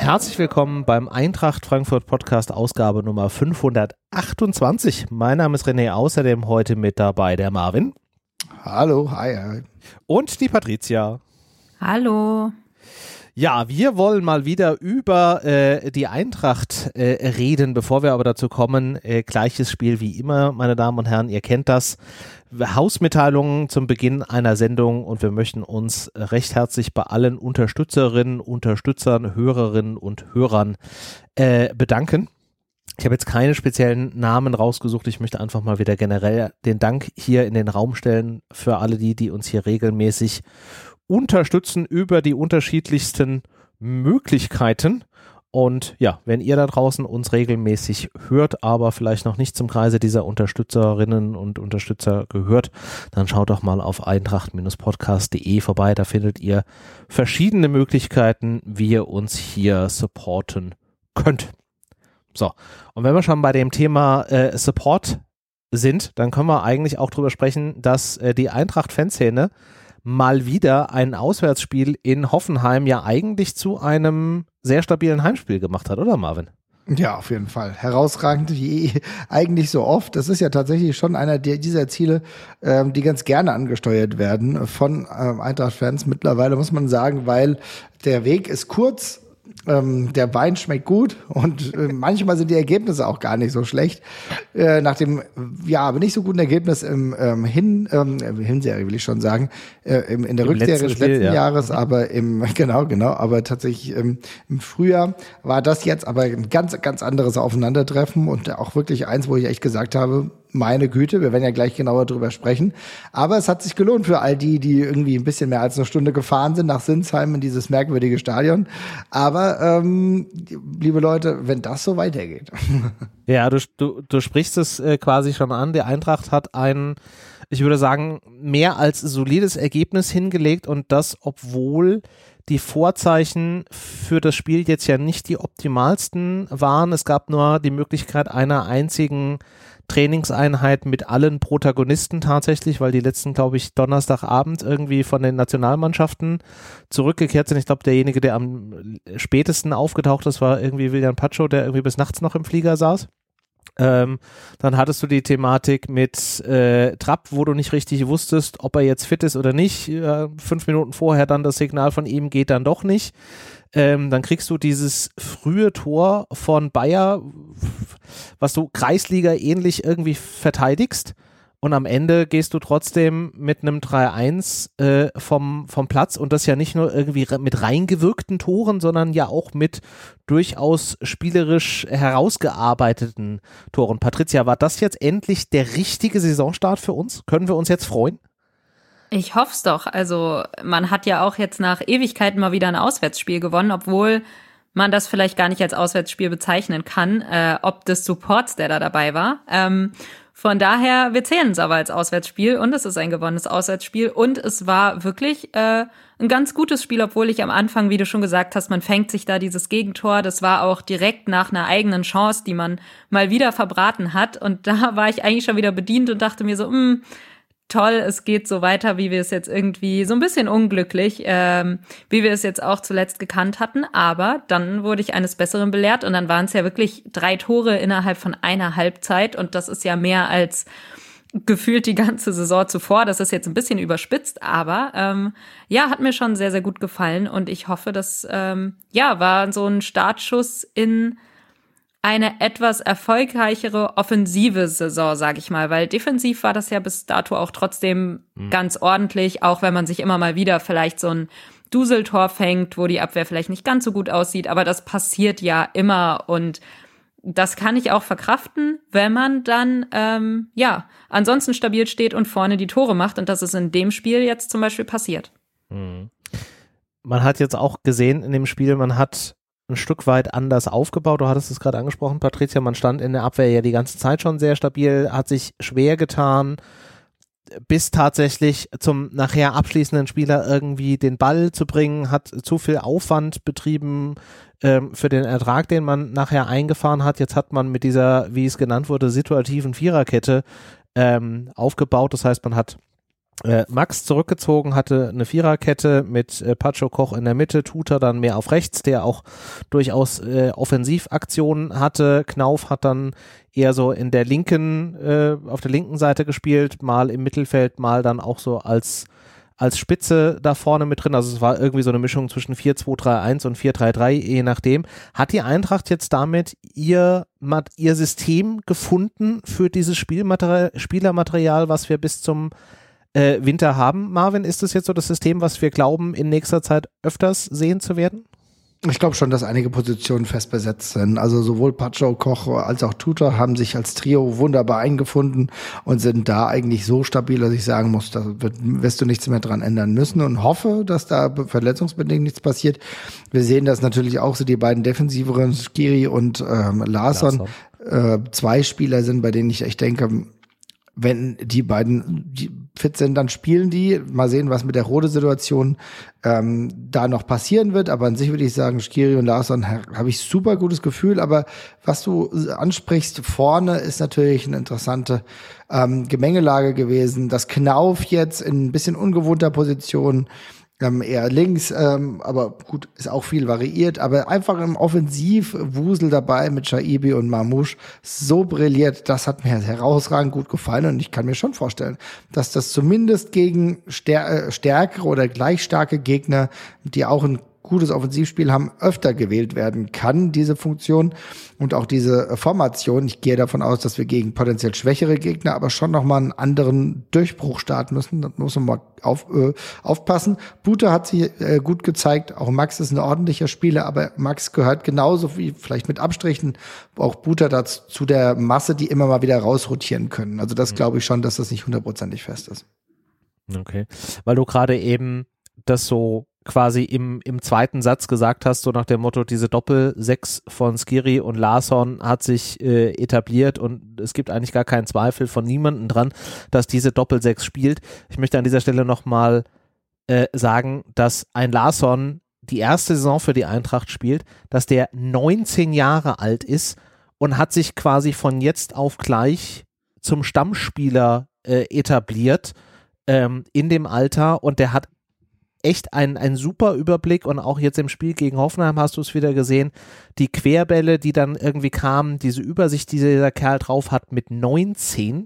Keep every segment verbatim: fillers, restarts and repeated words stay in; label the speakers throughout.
Speaker 1: Herzlich willkommen beim Eintracht Frankfurt Podcast Ausgabe Nummer fünfhundertachtundzwanzig. Mein Name ist René, außerdem heute mit dabei der Marvin.
Speaker 2: Hallo, hi, hi.
Speaker 1: Und die Patricia.
Speaker 3: Hallo.
Speaker 1: Ja, wir wollen mal wieder über äh, die Eintracht äh, reden, bevor wir aber dazu kommen, äh, gleiches Spiel wie immer, meine Damen und Herren, ihr kennt das, Hausmitteilungen zum Beginn einer Sendung und wir möchten uns recht herzlich bei allen Unterstützerinnen, Unterstützern, Hörerinnen und Hörern äh, bedanken. Ich habe jetzt keine speziellen Namen rausgesucht, ich möchte einfach mal wieder generell den Dank hier in den Raum stellen für alle die, die uns hier regelmäßig unterstützen über die unterschiedlichsten Möglichkeiten. Und ja, wenn ihr da draußen uns regelmäßig hört, aber vielleicht noch nicht zum Kreise dieser Unterstützerinnen und Unterstützer gehört, dann schaut doch mal auf eintracht Podcast punkt de vorbei. Da findet ihr verschiedene Möglichkeiten, wie ihr uns hier supporten könnt. So, und wenn wir schon bei dem Thema äh, Support sind, dann können wir eigentlich auch drüber sprechen, dass äh, die Eintracht-Fanszene mal wieder ein Auswärtsspiel in Hoffenheim ja eigentlich zu einem sehr stabilen Heimspiel gemacht hat, oder Marvin?
Speaker 2: Ja, auf jeden Fall. Herausragend, wie eigentlich so oft. Das ist ja tatsächlich schon einer der, dieser Ziele, ähm, die ganz gerne angesteuert werden von ähm, Eintracht-Fans mittlerweile, muss man sagen, weil der Weg ist kurz. Ähm, der Wein schmeckt gut und äh, manchmal sind die Ergebnisse auch gar nicht so schlecht. Äh, nach dem, ja, aber nicht so guten Ergebnis im ähm, Hin, ähm, Hinserie will ich schon sagen, äh, im, in der Im Rückserie des letzten Spiel, Jahres, ja. aber im, genau, genau, aber tatsächlich ähm, im Frühjahr war das jetzt aber ein ganz, ganz anderes Aufeinandertreffen und auch wirklich eins, wo ich echt gesagt habe, meine Güte, wir werden ja gleich genauer drüber sprechen. Aber es hat sich gelohnt für all die, die irgendwie ein bisschen mehr als eine Stunde gefahren sind nach Sinsheim in dieses merkwürdige Stadion. Aber, ähm, liebe Leute, wenn das so weitergeht.
Speaker 1: Ja, du, du, du sprichst es äh, quasi schon an. Die Eintracht hat ein, ich würde sagen, mehr als solides Ergebnis hingelegt und das, obwohl die Vorzeichen für das Spiel jetzt ja nicht die optimalsten waren. Es gab nur die Möglichkeit einer einzigen Trainingseinheit mit allen Protagonisten tatsächlich, weil die letzten, glaube ich, Donnerstagabend irgendwie von den Nationalmannschaften zurückgekehrt sind. Ich glaube, derjenige, der am spätesten aufgetaucht ist, war irgendwie William Pacho, der irgendwie bis nachts noch im Flieger saß. Ähm, dann hattest du die Thematik mit äh, Trapp, wo du nicht richtig wusstest, ob er jetzt fit ist oder nicht. Äh, fünf Minuten vorher dann das Signal von ihm geht dann doch nicht. Ähm, dann kriegst du dieses frühe Tor von Bayer, was du Kreisliga ähnlich irgendwie verteidigst. Und am Ende gehst du trotzdem mit einem drei eins äh, vom, vom Platz und das ja nicht nur irgendwie mit reingewirkten Toren, sondern ja auch mit durchaus spielerisch herausgearbeiteten Toren. Patricia, war das jetzt endlich der richtige Saisonstart für uns? Können wir uns jetzt freuen?
Speaker 3: Ich hoff's doch. Also man hat ja auch jetzt nach Ewigkeiten mal wieder ein Auswärtsspiel gewonnen, obwohl man das vielleicht gar nicht als Auswärtsspiel bezeichnen kann, äh, ob des Supports, der da dabei war. Ähm, Von daher, wir zählen es aber als Auswärtsspiel und es ist ein gewonnenes Auswärtsspiel und es war wirklich äh, ein ganz gutes Spiel, obwohl ich am Anfang, wie du schon gesagt hast, man fängt sich da dieses Gegentor, das war auch direkt nach einer eigenen Chance, die man mal wieder verbraten hat und da war ich eigentlich schon wieder bedient und dachte mir so, mh, toll, es geht so weiter, wie wir es jetzt irgendwie, so ein bisschen unglücklich, ähm, wie wir es jetzt auch zuletzt gekannt hatten, aber dann wurde ich eines Besseren belehrt und dann waren es ja wirklich drei Tore innerhalb von einer Halbzeit und das ist ja mehr als gefühlt die ganze Saison zuvor, das ist jetzt ein bisschen überspitzt, aber ähm, ja, hat mir schon sehr, sehr gut gefallen und ich hoffe, dass, ähm, ja, war so ein Startschuss in eine etwas erfolgreichere offensive Saison, sage ich mal, weil defensiv war das ja bis dato auch trotzdem mhm. ganz ordentlich, auch wenn man sich immer mal wieder vielleicht so ein Duseltor fängt, wo die Abwehr vielleicht nicht ganz so gut aussieht, aber das passiert ja immer und das kann ich auch verkraften, wenn man dann, ähm, ja, ansonsten stabil steht und vorne die Tore macht und das ist in dem Spiel jetzt zum Beispiel passiert.
Speaker 1: Mhm. Man hat jetzt auch gesehen in dem Spiel, man hat ein Stück weit anders aufgebaut. Du hattest es gerade angesprochen, Patricia, man stand in der Abwehr ja die ganze Zeit schon sehr stabil, hat sich schwer getan, bis tatsächlich zum nachher abschließenden Spieler irgendwie den Ball zu bringen, hat zu viel Aufwand betrieben ähm, für den Ertrag, den man nachher eingefahren hat. Jetzt hat man mit dieser, wie es genannt wurde, situativen Viererkette ähm, aufgebaut. Das heißt, man hat äh, Max zurückgezogen, hatte eine Viererkette mit äh, Pacho Koch in der Mitte, Tuta dann mehr auf rechts, der auch durchaus äh, Offensivaktionen hatte. Knauf hat dann eher so in der linken, äh, auf der linken Seite gespielt, mal im Mittelfeld, mal dann auch so als als Spitze da vorne mit drin. Also es war irgendwie so eine Mischung zwischen vier zwei drei eins und vier drei drei, je nachdem. Hat die Eintracht jetzt damit ihr, ihr System gefunden für dieses Spielmaterial, Spielermaterial, was wir bis zum äh, Winter haben? Marvin, ist das jetzt so das System, was wir glauben, in nächster Zeit öfters sehen zu werden?
Speaker 2: Ich glaube schon, dass einige Positionen fest besetzt sind. Also sowohl Pacho, Koch als auch Tuta haben sich als Trio wunderbar eingefunden und sind da eigentlich so stabil, dass ich sagen muss, da wird, wirst du nichts mehr dran ändern müssen, und hoffe, dass da verletzungsbedingt nichts passiert. Wir sehen das natürlich auch so, die beiden defensiveren, Skiri und ähm, Larsson, äh, zwei Spieler sind, bei denen ich echt denke, wenn die beiden die fit sind, dann spielen die. Mal sehen, was mit der Rode-Situation ähm, da noch passieren wird. Aber an sich würde ich sagen, Skiri und Larsson habe ich super gutes Gefühl. Aber was du ansprichst vorne, ist natürlich eine interessante ähm, Gemengelage gewesen. Das Knauf jetzt in ein bisschen ungewohnter Position, Ähm, eher links, ähm, aber gut, ist auch viel variiert, aber einfach im Offensivwusel dabei mit Shaibi und Mamouche so brilliert, das hat mir herausragend gut gefallen, und ich kann mir schon vorstellen, dass das zumindest gegen stär- äh, stärkere oder gleich starke Gegner, die auch ein gutes Offensivspiel haben, öfter gewählt werden kann, diese Funktion und auch diese Formation. Ich gehe davon aus, dass wir gegen potenziell schwächere Gegner aber schon nochmal einen anderen Durchbruch starten müssen. Da muss man mal auf, äh, aufpassen. Bute hat sich äh, gut gezeigt. Auch Max ist ein ordentlicher Spieler, aber Max gehört genauso wie vielleicht mit Abstrichen auch Bute dazu, zu der Masse, die immer mal wieder rausrotieren können. Also das glaube ich schon, dass das nicht hundertprozentig fest ist.
Speaker 1: Okay, weil du gerade eben das so quasi im, im zweiten Satz gesagt hast, so nach dem Motto, diese Doppel-Sechs von Skiri und Larsson hat sich äh, etabliert, und es gibt eigentlich gar keinen Zweifel von niemandem dran, dass diese Doppel-Sechs spielt. Ich möchte an dieser Stelle nochmal äh, sagen, dass ein Larsson die erste Saison für die Eintracht spielt, dass der neunzehn Jahre alt ist und hat sich quasi von jetzt auf gleich zum Stammspieler äh, etabliert ähm, in dem Alter, und der hat echt ein, ein super Überblick, und auch jetzt im Spiel gegen Hoffenheim hast du es wieder gesehen, die Querbälle, die dann irgendwie kamen, diese Übersicht, die dieser Kerl drauf hat mit neunzehn,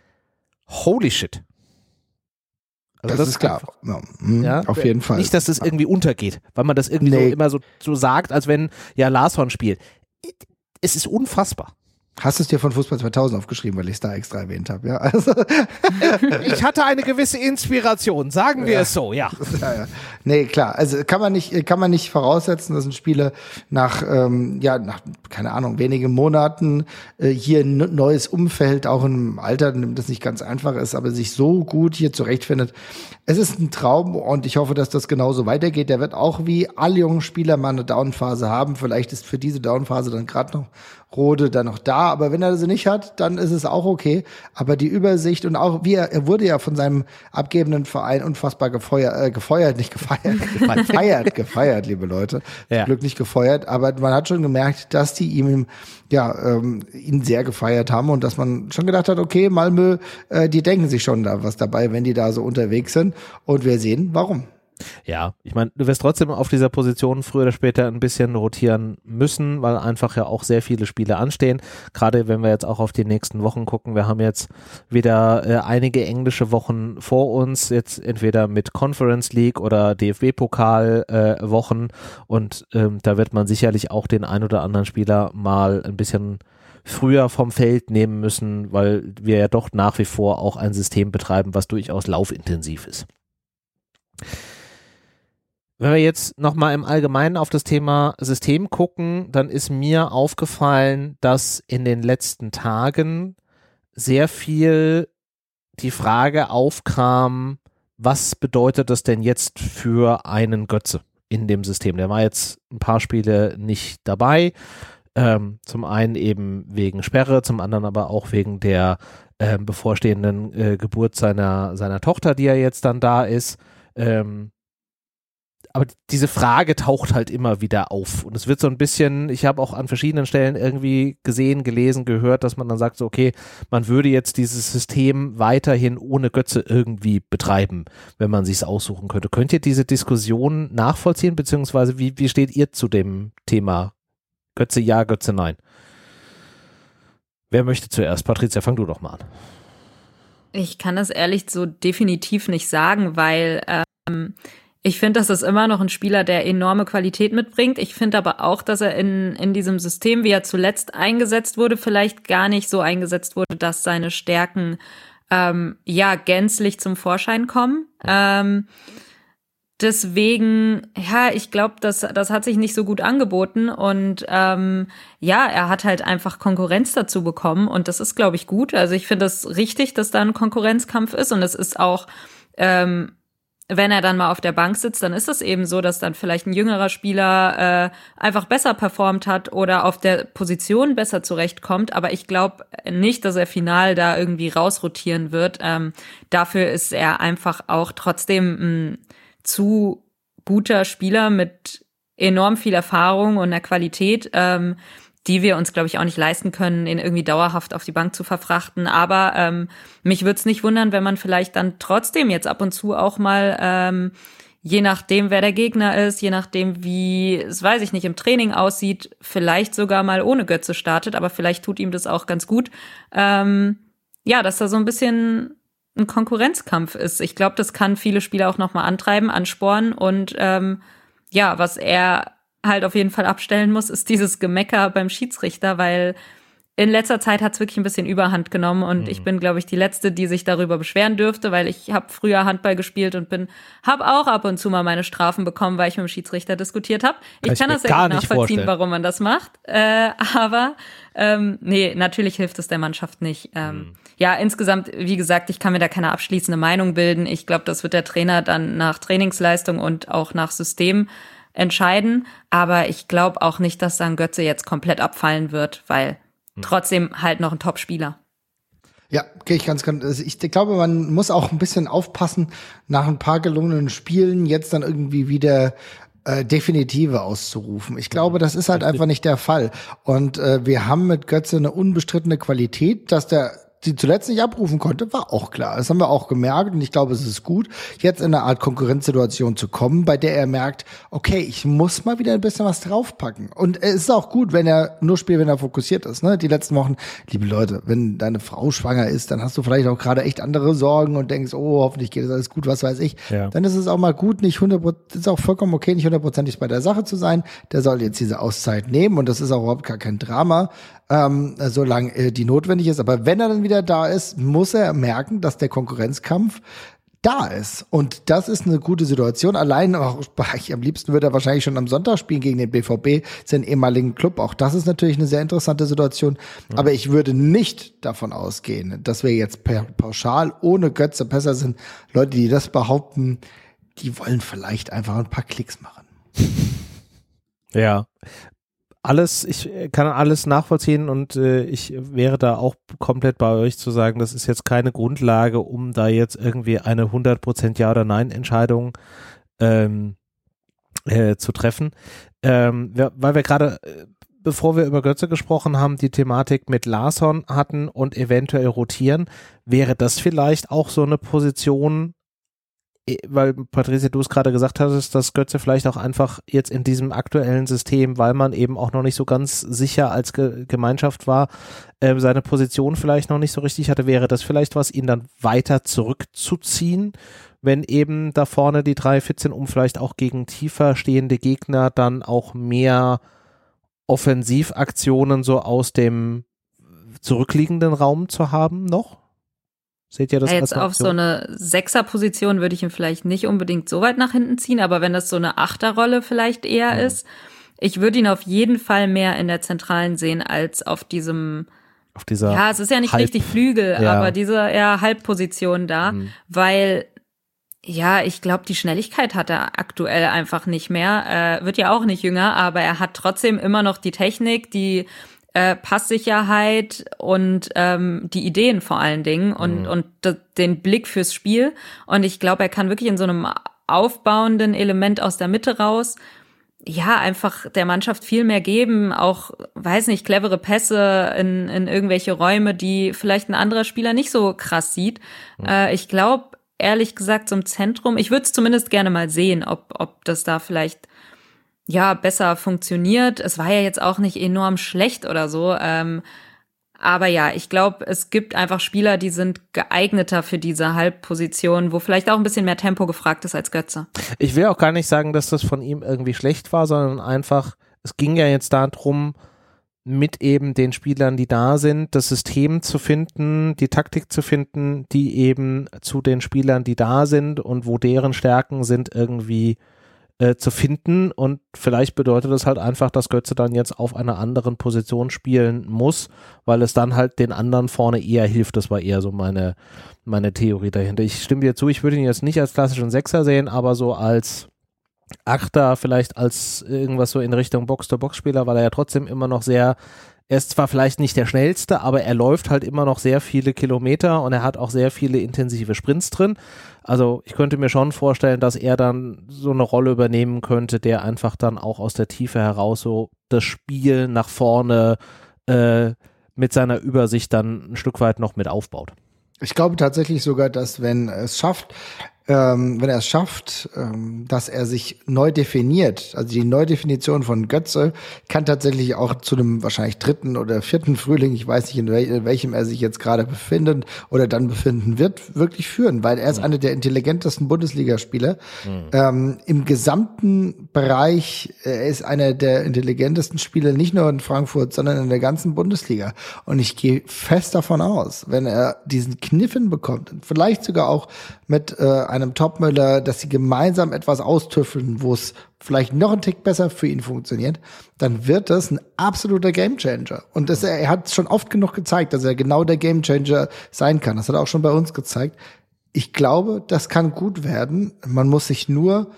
Speaker 1: holy shit.
Speaker 2: Also das, das ist klar, ja, mh, ja, auf jeden Fall.
Speaker 1: Nicht, dass das irgendwie untergeht, weil man das irgendwie nee. so immer so, so sagt, als wenn ja Larsson spielt. Es ist unfassbar.
Speaker 2: Hast du es dir von Fußball zweitausend aufgeschrieben, weil ich es da extra erwähnt habe, ja? Also
Speaker 1: ich hatte eine gewisse Inspiration, sagen wir ja. es so, ja.
Speaker 2: ja, ja. Nee, klar, also kann man nicht, kann man nicht voraussetzen, dass ein Spieler nach, ähm, ja, nach, keine Ahnung, wenigen Monaten äh, hier ein neues Umfeld, auch im Alter, das nicht ganz einfach ist, aber sich so gut hier zurechtfindet. Es ist ein Traum, und ich hoffe, dass das genauso weitergeht. Der wird auch wie alle jungen Spieler mal eine Downphase haben. Vielleicht ist für diese Downphase dann gerade noch Rode dann noch da, aber wenn er sie nicht hat, dann ist es auch okay. Aber die Übersicht, und auch wie er, er wurde ja von seinem abgebenden Verein unfassbar gefeuert, äh, gefeuert, nicht gefeiert, gefeiert, gefeiert, liebe Leute. Ja. Zum Glück nicht gefeuert, aber man hat schon gemerkt, dass die ihm, ja, ähm, ihn sehr gefeiert haben, und dass man schon gedacht hat, okay, Malmö, äh, die denken sich schon da was dabei, wenn die da so unterwegs sind, und wir sehen, warum.
Speaker 1: Ja, ich meine, du wirst trotzdem auf dieser Position früher oder später ein bisschen rotieren müssen, weil einfach ja auch sehr viele Spiele anstehen. Gerade wenn wir jetzt auch auf die nächsten Wochen gucken. Wir haben jetzt wieder äh, einige englische Wochen vor uns, jetzt entweder mit Conference League oder D F B-Pokal äh, Wochen, und ähm, da wird man sicherlich auch den ein oder anderen Spieler mal ein bisschen früher vom Feld nehmen müssen, weil wir ja doch nach wie vor auch ein System betreiben, was durchaus laufintensiv ist. Wenn wir jetzt nochmal im Allgemeinen auf das Thema System gucken, dann ist mir aufgefallen, dass in den letzten Tagen sehr viel die Frage aufkam, was bedeutet das denn jetzt für einen Götze in dem System? Der war jetzt ein paar Spiele nicht dabei, ähm, zum einen eben wegen Sperre, zum anderen aber auch wegen der äh, bevorstehenden äh, Geburt seiner, seiner Tochter, die ja jetzt dann da ist. Ähm, aber diese Frage taucht halt immer wieder auf und es wird so ein bisschen, ich habe auch an verschiedenen Stellen irgendwie gesehen, gelesen, gehört, dass man dann sagt so, okay, man würde jetzt dieses System weiterhin ohne Götze irgendwie betreiben, wenn man sich's aussuchen könnte. Könnt ihr diese Diskussion nachvollziehen, beziehungsweise wie, wie steht ihr zu dem Thema Götze ja, Götze nein? Wer möchte zuerst? Patricia, fang du doch mal an.
Speaker 3: Ich kann das ehrlich so definitiv nicht sagen, weil ähm, ich finde, das ist immer noch ein Spieler, der enorme Qualität mitbringt. Ich finde aber auch, dass er in, in diesem System, wie er zuletzt eingesetzt wurde, vielleicht gar nicht so eingesetzt wurde, dass seine Stärken ähm, ja gänzlich zum Vorschein kommen. Ähm, deswegen, ja, ich glaube, das, das hat sich nicht so gut angeboten und ähm, ja, er hat halt einfach Konkurrenz dazu bekommen und das ist, glaube ich, gut. Also ich finde es richtig, dass da ein Konkurrenzkampf ist und es ist auch ähm, wenn er dann mal auf der Bank sitzt, dann ist es eben so, dass dann vielleicht ein jüngerer Spieler äh, einfach besser performt hat oder auf der Position besser zurechtkommt. Aber ich glaube nicht, dass er final da irgendwie rausrotieren wird. Ähm, dafür ist er einfach auch trotzdem ein zu guter Spieler mit enorm viel Erfahrung und einer Qualität, ähm, die wir uns, glaube ich, auch nicht leisten können, ihn irgendwie dauerhaft auf die Bank zu verfrachten. Aber ähm, mich würde es nicht wundern, wenn man vielleicht dann trotzdem jetzt ab und zu auch mal, ähm, je nachdem, wer der Gegner ist, je nachdem, wie, das weiß ich nicht, im Training aussieht, vielleicht sogar mal ohne Götze startet. Aber vielleicht tut ihm das auch ganz gut. Ähm, ja, dass da so ein bisschen ein Konkurrenzkampf ist. Ich glaube, das kann viele Spieler auch nochmal antreiben, anspornen. Und ähm, ja, was er halt auf jeden Fall abstellen muss, ist dieses Gemecker beim Schiedsrichter, weil in letzter Zeit hat es wirklich ein bisschen Überhand genommen und mhm. ich bin, glaube ich, die Letzte, die sich darüber beschweren dürfte, weil ich habe früher Handball gespielt und bin, habe auch ab und zu mal meine Strafen bekommen, weil ich mit dem Schiedsrichter diskutiert habe. Ich kann, kann das ja nicht nachvollziehen, warum man das macht, äh, aber ähm, nee, natürlich hilft es der Mannschaft nicht. Ähm, mhm. Ja, insgesamt, wie gesagt, ich kann mir da keine abschließende Meinung bilden. Ich glaube, das wird der Trainer dann nach Trainingsleistung und auch nach System entscheiden, aber ich glaube auch nicht, dass dann Götze jetzt komplett abfallen wird, weil hm. trotzdem halt noch ein Top-Spieler.
Speaker 2: Ja, okay, ich ganz, ganz, ich glaube, man muss auch ein bisschen aufpassen, nach ein paar gelungenen Spielen jetzt dann irgendwie wieder äh, Definitive auszurufen. Ich glaube, das ist halt einfach nicht der Fall. Und äh, wir haben mit Götze eine unbestrittene Qualität, dass der die zuletzt nicht abrufen konnte, war auch klar. Das haben wir auch gemerkt und ich glaube, es ist gut, jetzt in eine Art Konkurrenzsituation zu kommen, bei der er merkt, okay, ich muss mal wieder ein bisschen was draufpacken. Und es ist auch gut, wenn er nur spielt, wenn er fokussiert ist. Ne? Die letzten Wochen, liebe Leute, wenn deine Frau schwanger ist, dann hast du vielleicht auch gerade echt andere Sorgen und denkst, oh, hoffentlich geht es alles gut, was weiß ich. Ja. Dann ist es auch mal gut, nicht hundert Prozent, ist auch vollkommen okay, nicht hundertprozentig bei der Sache zu sein. Der soll jetzt diese Auszeit nehmen und das ist auch überhaupt gar kein Drama. Ähm, solange äh, die notwendig ist. Aber wenn er dann wieder da ist, muss er merken, dass der Konkurrenzkampf da ist. Und das ist eine gute Situation. Allein, auch, ich, am liebsten würde er wahrscheinlich schon am Sonntag spielen gegen den B V B, seinen ehemaligen Club. Auch das ist natürlich eine sehr interessante Situation. Mhm. Aber ich würde nicht davon ausgehen, dass wir jetzt per, pauschal ohne Götze besser sind. Leute, die das behaupten, die wollen vielleicht einfach ein paar Klicks machen.
Speaker 1: Ja. Alles, ich kann alles nachvollziehen und äh, ich wäre da auch komplett bei euch zu sagen, das ist jetzt keine Grundlage, um da jetzt irgendwie eine hundert Prozent Ja- oder Nein-Entscheidung ähm, äh, zu treffen. Ähm, wir, weil wir gerade, äh, bevor wir über Götze gesprochen haben, die Thematik mit Larsson hatten und eventuell rotieren, wäre das vielleicht auch so eine Position, weil Patricia, du es gerade gesagt hattest, dass Götze vielleicht auch einfach jetzt in diesem aktuellen System, weil man eben auch noch nicht so ganz sicher als Ge- Gemeinschaft war, äh, seine Position vielleicht noch nicht so richtig hatte, wäre das vielleicht was, ihn dann weiter zurückzuziehen, wenn eben da vorne die drei fit sind, um vielleicht auch gegen tiefer stehende Gegner dann auch mehr Offensivaktionen so aus dem zurückliegenden Raum zu haben noch? Seht ihr das
Speaker 3: ja,
Speaker 1: als
Speaker 3: jetzt auf so eine Sechser-Position würde ich ihn vielleicht nicht unbedingt so weit nach hinten ziehen, aber wenn das so eine Achterrolle vielleicht eher mhm. ist, ich würde ihn auf jeden Fall mehr in der Zentralen sehen als auf diesem,
Speaker 1: auf dieser
Speaker 3: ja, es ist ja nicht Halb, richtig Flügel, ja. aber diese eher Halbposition da, mhm. weil ja, ich glaube, die Schnelligkeit hat er aktuell einfach nicht mehr, äh, wird ja auch nicht jünger, aber er hat trotzdem immer noch die Technik, die Äh, Passsicherheit und ähm, die Ideen vor allen Dingen und, mhm. und d- den Blick fürs Spiel. Und ich glaube, er kann wirklich in so einem aufbauenden Element aus der Mitte raus, ja, einfach der Mannschaft viel mehr geben, auch, weiß nicht, clevere Pässe in, in irgendwelche Räume, die vielleicht ein anderer Spieler nicht so krass sieht. Mhm. Äh, ich glaube, ehrlich gesagt, zum Zentrum, ich würde es zumindest gerne mal sehen, ob, ob das da vielleicht ja besser funktioniert. Es war ja jetzt auch nicht enorm schlecht oder so, ähm, aber ja, ich glaube, es gibt einfach Spieler, die sind geeigneter für diese Halbposition, wo vielleicht auch ein bisschen mehr Tempo gefragt ist als Götze.
Speaker 1: Ich will auch gar nicht sagen, dass das von ihm irgendwie schlecht war, sondern einfach, es ging ja jetzt darum, mit eben den Spielern, die da sind, das System zu finden, die Taktik zu finden, die eben zu den Spielern, die da sind und wo deren Stärken sind, irgendwie Äh, zu finden, und vielleicht bedeutet das halt einfach, dass Götze dann jetzt auf einer anderen Position spielen muss, weil es dann halt den anderen vorne eher hilft. Das war eher so meine, meine Theorie dahinter. Ich stimme dir zu, ich würde ihn jetzt nicht als klassischen Sechser sehen, aber so als Achter, vielleicht als irgendwas so in Richtung Box-to-Box-Spieler, weil er ja trotzdem immer noch sehr, er ist zwar vielleicht nicht der schnellste, aber er läuft halt immer noch sehr viele Kilometer und er hat auch sehr viele intensive Sprints drin. Also ich könnte mir schon vorstellen, dass er dann so eine Rolle übernehmen könnte, der einfach dann auch aus der Tiefe heraus so das Spiel nach vorne äh, mit seiner Übersicht dann ein Stück weit noch mit aufbaut.
Speaker 2: Ich glaube tatsächlich sogar, dass wenn es schafft, ähm, wenn er es schafft, ähm, dass er sich neu definiert, also die Neudefinition von Götze kann tatsächlich auch zu einem wahrscheinlich dritten oder vierten Frühling, ich weiß nicht, in, wel- in welchem er sich jetzt gerade befindet oder dann befinden wird, wirklich führen, weil er ist mhm. einer der intelligentesten Bundesligaspieler mhm. ähm, im gesamten Bereich. Er ist einer der intelligentesten Spieler, nicht nur in Frankfurt, sondern in der ganzen Bundesliga. Und ich gehe fest davon aus, wenn er diesen Kniff hinbekommt, vielleicht sogar auch mit äh, einem Topmöller, dass sie gemeinsam etwas austüffeln, wo es vielleicht noch ein Tick besser für ihn funktioniert, dann wird das ein absoluter Gamechanger. Und das, er hat schon oft genug gezeigt, dass er genau der Gamechanger sein kann. Das hat er auch schon bei uns gezeigt. Ich glaube, das kann gut werden. Man muss sich nur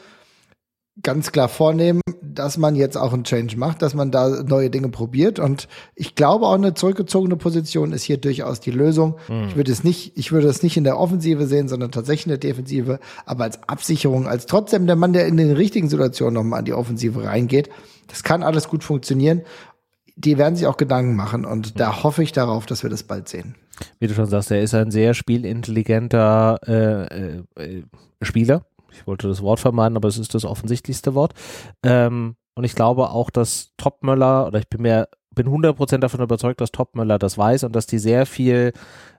Speaker 2: ganz klar vornehmen, dass man jetzt auch einen Change macht, dass man da neue Dinge probiert, und ich glaube auch eine zurückgezogene Position ist hier durchaus die Lösung. Mhm. Ich würde es nicht, ich würde es nicht in der Offensive sehen, sondern tatsächlich in der Defensive, aber als Absicherung, als trotzdem der Mann, der in den richtigen Situationen nochmal an die Offensive reingeht. Das kann alles gut funktionieren. Die werden sich auch Gedanken machen, und mhm. da hoffe ich darauf, dass wir das bald sehen.
Speaker 1: Wie du schon sagst, er ist ein sehr spielintelligenter äh, äh, Spieler. Ich wollte das Wort vermeiden, aber es ist das offensichtlichste Wort. Ähm, und ich glaube auch, dass Topmöller, oder ich bin mir bin hundert Prozent davon überzeugt, dass Topmöller das weiß und dass die sehr viel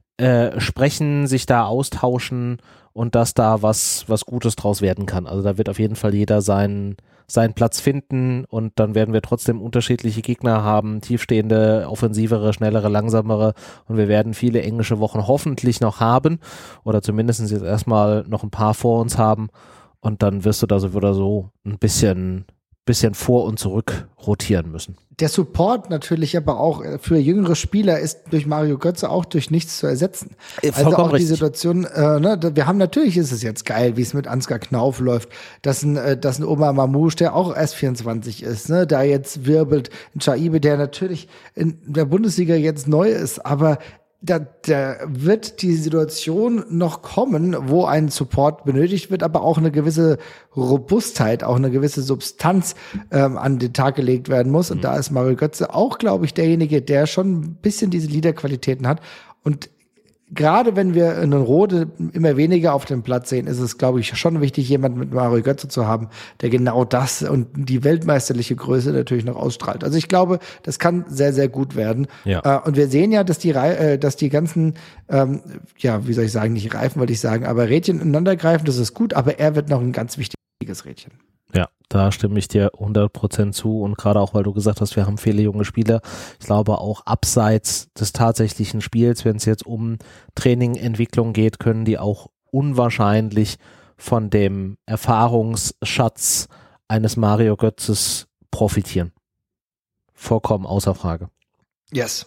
Speaker 1: äh, sprechen, sich da austauschen und dass da was was Gutes draus werden kann. Also da wird auf jeden Fall jeder seinen seinen Platz finden, und dann werden wir trotzdem unterschiedliche Gegner haben, tiefstehende, offensivere, schnellere, langsamere, und wir werden viele englische Wochen hoffentlich noch haben oder zumindest jetzt erstmal noch ein paar vor uns haben, und dann wirst du da so oder so ein bisschen bisschen vor und zurück rotieren müssen.
Speaker 2: Der Support natürlich aber auch für jüngere Spieler ist durch Mario Götze auch durch nichts zu ersetzen.
Speaker 1: Vollkommen
Speaker 2: also auch
Speaker 1: richtig.
Speaker 2: die Situation, äh, ne, wir haben natürlich, ist es jetzt geil, wie es mit Ansgar Knauf läuft, dass ein, äh, dass ein Omar Mamouche, der auch erst vierundzwanzig ist, ne, da jetzt wirbelt, ein Schaibe, der natürlich in der Bundesliga jetzt neu ist, aber Da, da wird die Situation noch kommen, wo ein Support benötigt wird, aber auch eine gewisse Robustheit, auch eine gewisse Substanz ähm, an den Tag gelegt werden muss. Und mhm. da ist Mario Götze auch, glaube ich, derjenige, der schon ein bisschen diese Leaderqualitäten hat. Und gerade wenn wir in Rode immer weniger auf dem Platz sehen, ist es, glaube ich, schon wichtig, jemanden mit Mario Götze zu haben, der genau das und die weltmeisterliche Größe natürlich noch ausstrahlt. Also ich glaube, das kann sehr, sehr gut werden. Ja. Äh, und wir sehen ja, dass die, äh, dass die ganzen, ähm, ja, wie soll ich sagen, nicht Reifen, wollte ich sagen, aber Rädchen ineinander greifen, das ist gut, aber er wird noch ein ganz wichtiges Rädchen.
Speaker 1: Ja, da stimme ich dir hundert Prozent zu, und gerade auch, weil du gesagt hast, wir haben viele junge Spieler. Ich glaube auch abseits des tatsächlichen Spiels, wenn es jetzt um Training, Entwicklung geht, können die auch unwahrscheinlich von dem Erfahrungsschatz eines Mario Götzes profitieren. Vollkommen außer Frage.
Speaker 2: Yes.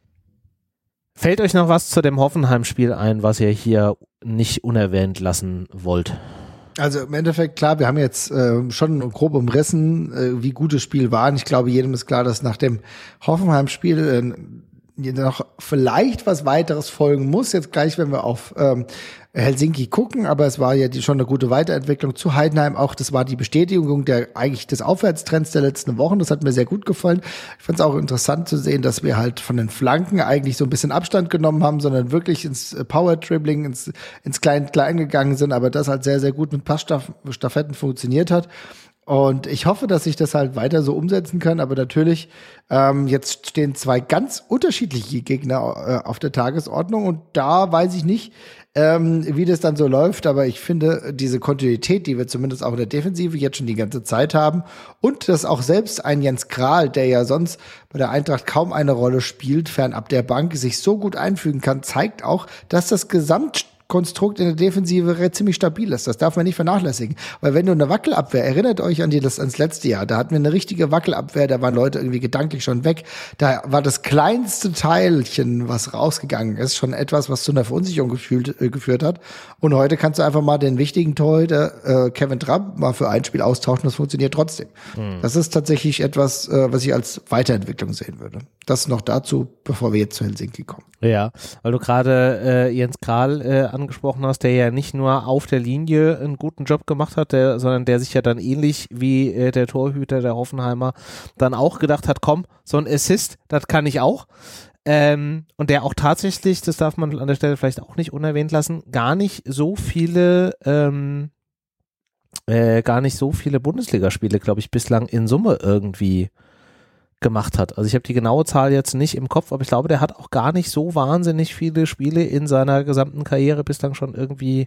Speaker 1: Fällt euch noch was zu dem Hoffenheim-Spiel ein, was ihr hier nicht unerwähnt lassen wollt?
Speaker 2: Also im Endeffekt, klar, wir haben jetzt äh, schon grob umrissen, äh, wie gut das Spiel war. Und ich glaube, jedem ist klar, dass nach dem Hoffenheim-Spiel äh, noch vielleicht was weiteres folgen muss, jetzt gleich, wenn wir auf ähm, Helsinki gucken, aber es war ja die, schon eine gute Weiterentwicklung zu Heidenheim. Auch das war die Bestätigung der eigentlich des Aufwärtstrends der letzten Wochen. Das hat mir sehr gut gefallen. Ich fand es auch interessant zu sehen, dass wir halt von den Flanken eigentlich so ein bisschen Abstand genommen haben, sondern wirklich ins Power-Dribbling, ins, ins Klein-Klein gegangen sind, aber das halt sehr, sehr gut mit Passstaffetten funktioniert hat. Und ich hoffe, dass ich das halt weiter so umsetzen kann. Aber natürlich, ähm, jetzt stehen zwei ganz unterschiedliche Gegner äh, auf der Tagesordnung. Und da weiß ich nicht, ähm, wie das dann so läuft. Aber ich finde, diese Kontinuität, die wir zumindest auch in der Defensive jetzt schon die ganze Zeit haben, und dass auch selbst ein Jens Krahl, der ja sonst bei der Eintracht kaum eine Rolle spielt, fernab der Bank, sich so gut einfügen kann, zeigt auch, dass das Gesamt Konstrukt in der Defensive ziemlich stabil ist. Das darf man nicht vernachlässigen. Weil wenn du eine Wackelabwehr, erinnert euch an die, das, ans letzte Jahr, da hatten wir eine richtige Wackelabwehr, da waren Leute irgendwie gedanklich schon weg. Da war das kleinste Teilchen, was rausgegangen ist, schon etwas, was zu einer Verunsicherung gefühlt, äh, geführt hat. Und heute kannst du einfach mal den wichtigen Torhüter, äh, Kevin Trapp, mal für ein Spiel austauschen, das funktioniert trotzdem. Mhm. Das ist tatsächlich etwas, äh, was ich als Weiterentwicklung sehen würde. Das noch dazu, bevor wir jetzt zu Helsinki kommen.
Speaker 1: Ja, weil du gerade äh, Jens Krahl äh, angesprochen hast, der ja nicht nur auf der Linie einen guten Job gemacht hat, der, sondern der sich ja dann ähnlich wie äh, der Torhüter der Hoffenheimer dann auch gedacht hat, komm, so ein Assist, das kann ich auch. Ähm, und der auch tatsächlich, das darf man an der Stelle vielleicht auch nicht unerwähnt lassen, gar nicht so viele ähm, äh, gar nicht so viele Bundesligaspiele, glaube ich, bislang in Summe irgendwie gemacht hat. Also ich habe die genaue Zahl jetzt nicht im Kopf, aber ich glaube, der hat auch gar nicht so wahnsinnig viele Spiele in seiner gesamten Karriere bislang schon irgendwie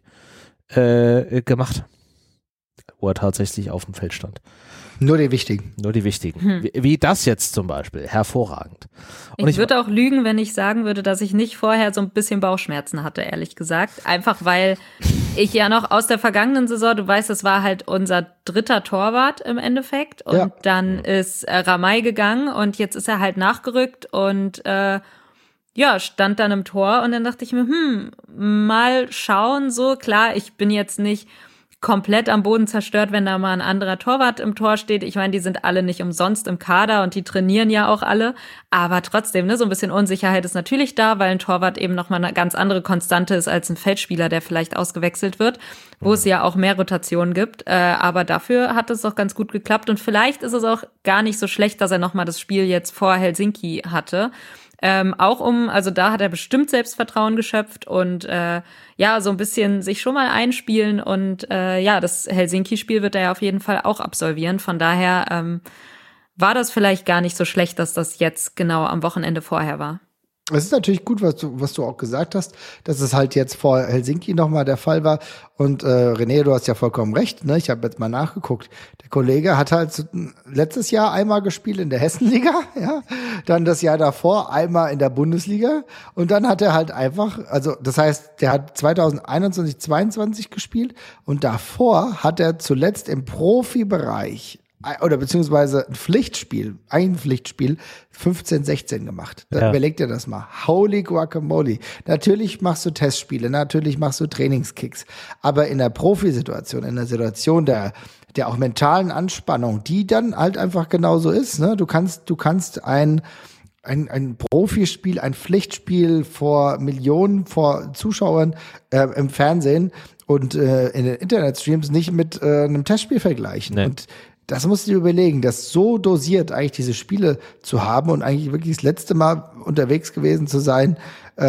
Speaker 1: äh, gemacht, wo er tatsächlich auf dem Feld stand.
Speaker 2: Nur die wichtigen.
Speaker 1: Nur die wichtigen. Hm. Wie, wie das jetzt zum Beispiel. Hervorragend.
Speaker 3: Und ich, ich würde auch lügen, wenn ich sagen würde, dass ich nicht vorher so ein bisschen Bauchschmerzen hatte, ehrlich gesagt. Einfach weil ich ja noch aus der vergangenen Saison, du weißt, es war halt unser dritter Torwart im Endeffekt. Und ja. dann ist äh, Ramay gegangen und jetzt ist er halt nachgerückt und äh, ja, stand dann im Tor. Und dann dachte ich mir, hm, mal schauen, so klar, ich bin jetzt nicht komplett am Boden zerstört, wenn da mal ein anderer Torwart im Tor steht. Ich meine, die sind alle nicht umsonst im Kader und die trainieren ja auch alle. Aber trotzdem, ne, so ein bisschen Unsicherheit ist natürlich da, weil ein Torwart eben nochmal eine ganz andere Konstante ist als ein Feldspieler, der vielleicht ausgewechselt wird, wo mhm. es ja auch mehr Rotationen gibt. Äh, aber dafür hat es auch ganz gut geklappt. Und vielleicht ist es auch gar nicht so schlecht, dass er nochmal das Spiel jetzt vor Helsinki hatte. Ähm, auch um, also da hat er bestimmt Selbstvertrauen geschöpft und äh, ja, so ein bisschen sich schon mal einspielen und äh, ja, das Helsinki-Spiel wird er ja auf jeden Fall auch absolvieren. Von daher ähm, war das vielleicht gar nicht so schlecht, dass das jetzt genau am Wochenende vorher war.
Speaker 2: Es ist natürlich gut, was du, was du auch gesagt hast, dass es halt jetzt vor Helsinki nochmal der Fall war. Und äh, René, du hast ja vollkommen recht, ne? Ich habe jetzt mal nachgeguckt. Der Kollege hat halt letztes Jahr einmal gespielt in der Hessenliga, ja, dann das Jahr davor einmal in der Bundesliga und dann hat er halt einfach, also das heißt, der hat zwanzig einundzwanzig, zweiundzwanzig gespielt und davor hat er zuletzt im Profibereich oder beziehungsweise ein Pflichtspiel, ein Pflichtspiel, fünfzehn, sechzehn gemacht. Dann ja. Überleg dir das mal. Holy guacamole. Natürlich machst du Testspiele, natürlich machst du Trainingskicks, aber in der Profisituation, in der Situation der der auch mentalen Anspannung, die dann halt einfach genauso ist, ne? Du kannst du kannst ein Ein, ein Profispiel, ein Pflichtspiel vor Millionen, vor Zuschauern äh, im Fernsehen und äh, in den Internetstreams nicht mit äh, einem Testspiel vergleichen. Nee. Und das musst du dir überlegen, das so dosiert eigentlich diese Spiele zu haben und eigentlich wirklich das letzte Mal unterwegs gewesen zu sein,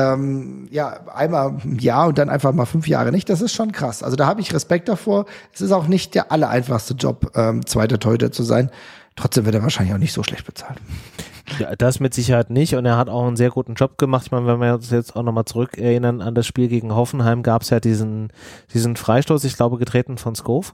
Speaker 2: ähm, ja, einmal im Jahr und dann einfach mal fünf Jahre nicht, das ist schon krass. Also da habe ich Respekt davor. Es ist auch nicht der allereinfachste Job, ähm, zweiter Torhüter zu sein. Trotzdem wird er wahrscheinlich auch nicht so schlecht bezahlt.
Speaker 1: Ja, das mit Sicherheit nicht und er hat auch einen sehr guten Job gemacht. Ich meine, wenn wir uns jetzt auch nochmal zurückerinnern an das Spiel gegen Hoffenheim, gab es ja diesen, diesen Freistoß, ich glaube getreten von Skov,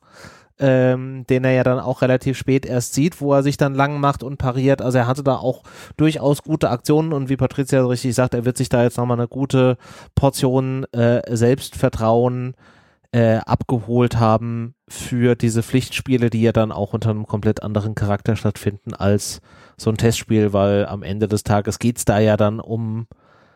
Speaker 1: ähm, den er ja dann auch relativ spät erst sieht, wo er sich dann lang macht und pariert. Also er hatte da auch durchaus gute Aktionen und wie Patricia richtig sagt, er wird sich da jetzt nochmal eine gute Portion äh, Selbstvertrauen äh, abgeholt haben für diese Pflichtspiele, die ja dann auch unter einem komplett anderen Charakter stattfinden als so ein Testspiel, weil am Ende des Tages geht's da ja dann um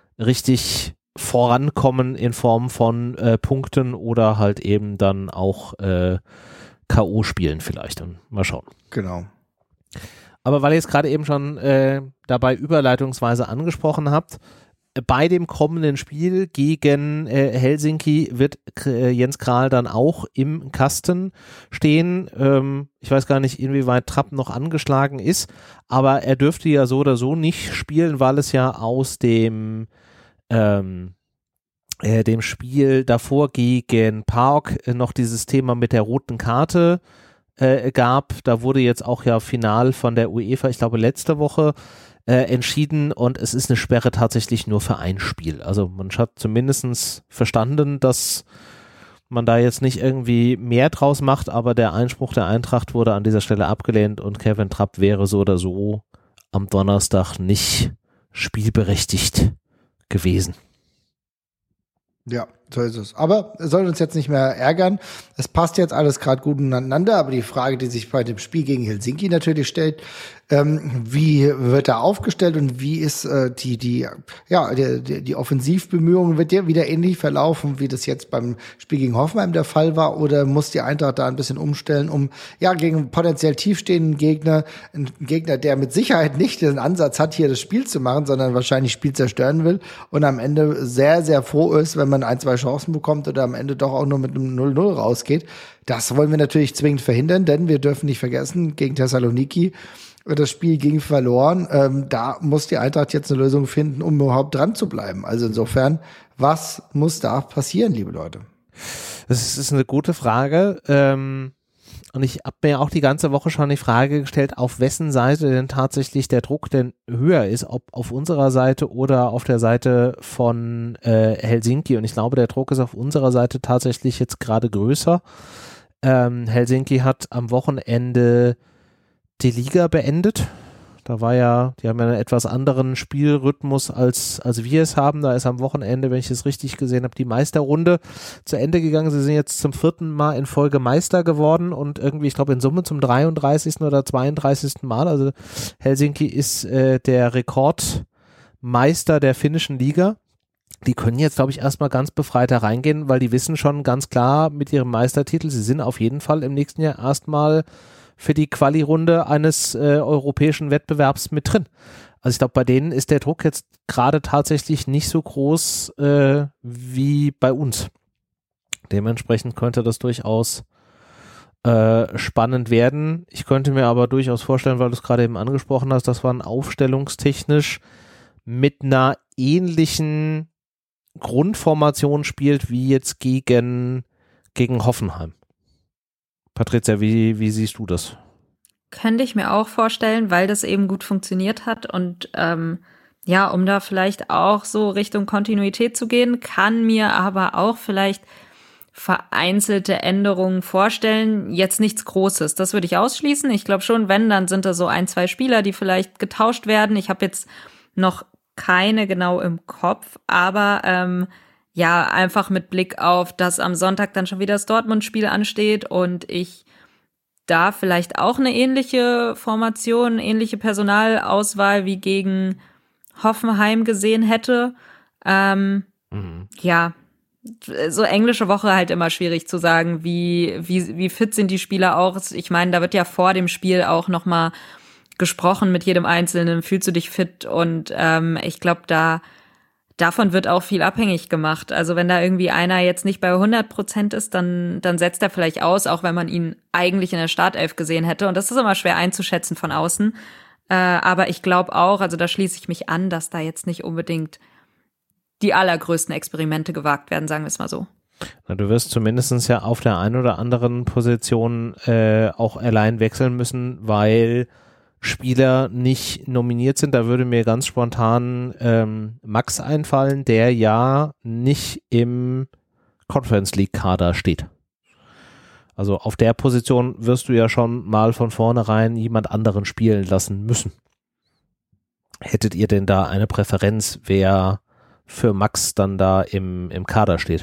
Speaker 1: richtig Vorankommen in Form von äh, Punkten oder halt eben dann auch äh, K O spielen vielleicht. Und mal schauen.
Speaker 2: Genau.
Speaker 1: Aber weil jetzt gerade eben schon äh, dabei überleitungsweise angesprochen habt. Bei dem kommenden Spiel gegen äh, Helsinki wird äh, Jens Kral dann auch im Kasten stehen. Ähm, ich weiß gar nicht, inwieweit Trapp noch angeschlagen ist, aber er dürfte ja so oder so nicht spielen, weil es ja aus dem ähm, äh, dem Spiel davor gegen Park äh, noch dieses Thema mit der roten Karte äh, gab. Da wurde jetzt auch ja final von der UEFA, ich glaube letzte Woche, Äh, entschieden und es ist eine Sperre tatsächlich nur für ein Spiel. Also man hat zumindest verstanden, dass man da jetzt nicht irgendwie mehr draus macht, aber der Einspruch der Eintracht wurde an dieser Stelle abgelehnt und Kevin Trapp wäre so oder so am Donnerstag nicht spielberechtigt gewesen.
Speaker 2: Ja, so ist es. Aber es soll uns jetzt nicht mehr ärgern. Es passt jetzt alles gerade gut ineinander, aber die Frage, die sich bei dem Spiel gegen Helsinki natürlich stellt, ähm, wie wird er aufgestellt und wie ist äh, die die ja die, die, die Offensivbemühungen, wird der wieder ähnlich verlaufen, wie das jetzt beim Spiel gegen Hoffenheim der Fall war, oder muss die Eintracht da ein bisschen umstellen, um ja gegen potenziell tiefstehenden Gegner, einen Gegner, der mit Sicherheit nicht den Ansatz hat, hier das Spiel zu machen, sondern wahrscheinlich Spiel zerstören will und am Ende sehr, sehr froh ist, wenn man ein, zwei Chancen bekommt oder am Ende doch auch nur mit einem null null rausgeht. Das wollen wir natürlich zwingend verhindern, denn wir dürfen nicht vergessen, gegen Thessaloniki das Spiel ging verloren. Ähm, da muss die Eintracht jetzt eine Lösung finden, um überhaupt dran zu bleiben. Also insofern, was muss da passieren, liebe Leute?
Speaker 1: Das ist eine gute Frage. Ähm, und ich habe mir auch die ganze Woche schon die Frage gestellt, auf wessen Seite denn tatsächlich der Druck denn höher ist, ob auf unserer Seite oder auf der Seite von äh, Helsinki. Und ich glaube, der Druck ist auf unserer Seite tatsächlich jetzt gerade größer. Ähm, Helsinki hat am Wochenende die Liga beendet. Da war ja, die haben ja einen etwas anderen Spielrhythmus als, als wir es haben. Da ist am Wochenende, wenn ich es richtig gesehen habe, die Meisterrunde zu Ende gegangen. Sie sind jetzt zum vierten Mal in Folge Meister geworden und irgendwie, ich glaube, in Summe zum dreiunddreißigsten oder zweiunddreißigsten Mal. Also Helsinki ist äh, der Rekordmeister der finnischen Liga. Die können jetzt, glaube ich, erstmal ganz befreit da reingehen, weil die wissen schon ganz klar mit ihrem Meistertitel, sie sind auf jeden Fall im nächsten Jahr erstmal für die Quali-Runde eines äh, europäischen Wettbewerbs mit drin. Also ich glaube, bei denen ist der Druck jetzt gerade tatsächlich nicht so groß äh, wie bei uns. Dementsprechend könnte das durchaus äh, spannend werden. Ich könnte mir aber durchaus vorstellen, weil du es gerade eben angesprochen hast, dass man aufstellungstechnisch mit einer ähnlichen Grundformation spielt wie jetzt gegen, gegen Hoffenheim. Patricia, wie, wie siehst du das?
Speaker 3: Könnte ich mir auch vorstellen, weil das eben gut funktioniert hat und ähm, ja, um da vielleicht auch so Richtung Kontinuität zu gehen, kann mir aber auch vielleicht vereinzelte Änderungen vorstellen. Jetzt nichts Großes, das würde ich ausschließen. Ich glaube schon, wenn, dann sind da so ein, zwei Spieler, die vielleicht getauscht werden. Ich habe jetzt noch keine genau im Kopf, aber ähm, ja, einfach mit Blick auf, dass am Sonntag dann schon wieder das Dortmund-Spiel ansteht und ich da vielleicht auch eine ähnliche Formation, ähnliche Personalauswahl wie gegen Hoffenheim gesehen hätte. Ähm, mhm. Ja, so englische Woche halt immer schwierig zu sagen, wie, wie, wie fit sind die Spieler auch. Ich meine, da wird ja vor dem Spiel auch noch mal gesprochen mit jedem Einzelnen, fühlst du dich fit? Und ähm, ich glaube, da davon wird auch viel abhängig gemacht. Also wenn da irgendwie einer jetzt nicht bei hundert Prozent ist, dann, dann setzt er vielleicht aus, auch wenn man ihn eigentlich in der Startelf gesehen hätte. Und das ist immer schwer einzuschätzen von außen. Äh, aber ich glaube auch, also da schließe ich mich an, dass da jetzt nicht unbedingt die allergrößten Experimente gewagt werden, sagen wir es mal so.
Speaker 1: Na, du wirst zumindest ja auf der einen oder anderen Position äh, auch allein wechseln müssen, weil Spieler nicht nominiert sind. Da würde mir ganz spontan ähm, Max einfallen, der ja nicht im Conference League Kader steht. Also auf der Position wirst du ja schon mal von vornherein jemand anderen spielen lassen müssen. Hättet ihr denn da eine Präferenz, wer für Max dann da im, im Kader steht?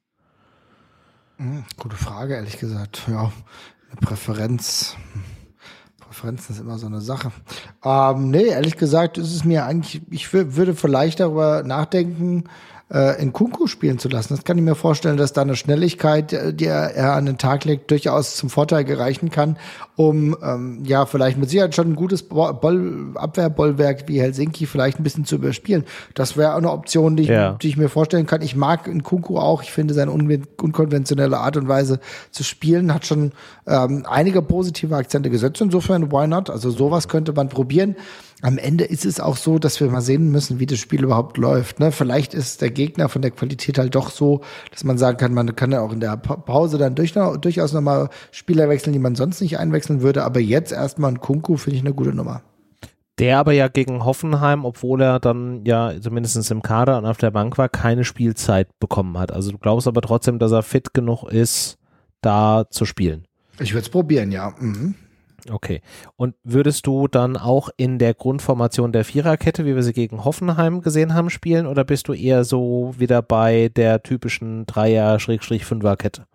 Speaker 2: Hm, gute Frage, ehrlich gesagt. Ja, eine Präferenz... Präferenzen ist immer so eine Sache. Ähm, nee, ehrlich gesagt, ist es mir eigentlich, ich w- würde vielleicht darüber nachdenken, äh, Nkunku spielen zu lassen. Das kann ich mir vorstellen, dass da eine Schnelligkeit, die er, er an den Tag legt, durchaus zum Vorteil gereichen kann, um ähm, ja vielleicht mit Sicherheit schon ein gutes Boll- Abwehrbollwerk wie Helsinki vielleicht ein bisschen zu überspielen. Das wäre eine Option, die ich,
Speaker 1: ja.
Speaker 2: die ich mir vorstellen kann. Ich mag Nkunku auch. Ich finde seine un- unkonventionelle Art und Weise zu spielen hat schon ähm, einige positive Akzente gesetzt. Insofern, why not? Also sowas könnte man probieren. Am Ende ist es auch so, dass wir mal sehen müssen, wie das Spiel überhaupt läuft. Ne? Vielleicht ist der Gegner von der Qualität halt doch so, dass man sagen kann, man kann ja auch in der Pa- Pause dann durch, durchaus nochmal Spieler wechseln, die man sonst nicht einwechseln würde. Aber jetzt erstmal ein Nkunku finde ich eine gute Nummer.
Speaker 1: Der aber ja gegen Hoffenheim, obwohl er dann ja zumindest im Kader und auf der Bank war, keine Spielzeit bekommen hat. Also du glaubst aber trotzdem, dass er fit genug ist, da zu spielen.
Speaker 2: Ich würde es probieren, ja. Mhm.
Speaker 1: Okay. Und würdest du dann auch in der Grundformation der Viererkette, wie wir sie gegen Hoffenheim gesehen haben, spielen, oder bist du eher so wieder bei der typischen Dreier-Fünfer-Kette?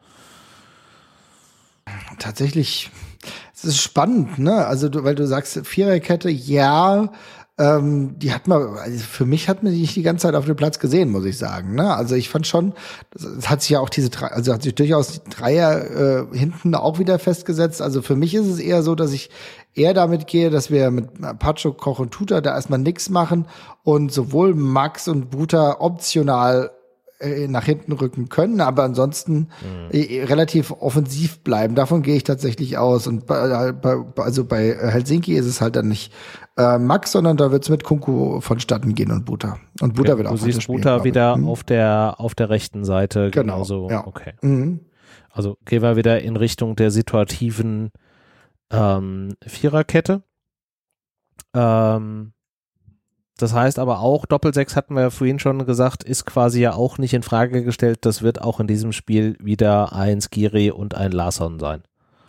Speaker 2: Tatsächlich, es ist spannend, ne? Also du, weil du sagst Viererkette, ja, ähm, die hat man, also für mich hat man die nicht die ganze Zeit auf dem Platz gesehen, muss ich sagen. Ne? Also ich fand schon, es hat sich ja auch diese drei, also hat sich durchaus die Dreier äh, hinten auch wieder festgesetzt. Also für mich ist es eher so, dass ich eher damit gehe, dass wir mit Pacho, Koch und Tuta da erstmal nichts machen und sowohl Max und Buta optional nach hinten rücken können, aber ansonsten mhm. relativ offensiv bleiben. Davon gehe ich tatsächlich aus. Und bei, bei, also bei Helsinki ist es halt dann nicht äh, Max, sondern da wird es mit Kunku vonstatten gehen und Buta. Und Buta
Speaker 1: ja,
Speaker 2: wird auch
Speaker 1: Du siehst Buta wieder mhm. auf der auf der rechten Seite.
Speaker 2: Genau.
Speaker 1: Genauso.
Speaker 2: Ja.
Speaker 1: Okay.
Speaker 2: Mhm.
Speaker 1: Also gehen wir wieder in Richtung der situativen ähm, Viererkette. Ähm, Das heißt aber auch, Doppelsechs hatten wir ja vorhin schon gesagt, ist quasi ja auch nicht in Frage gestellt. Das wird auch in diesem Spiel wieder ein Skiri und ein Larsson sein.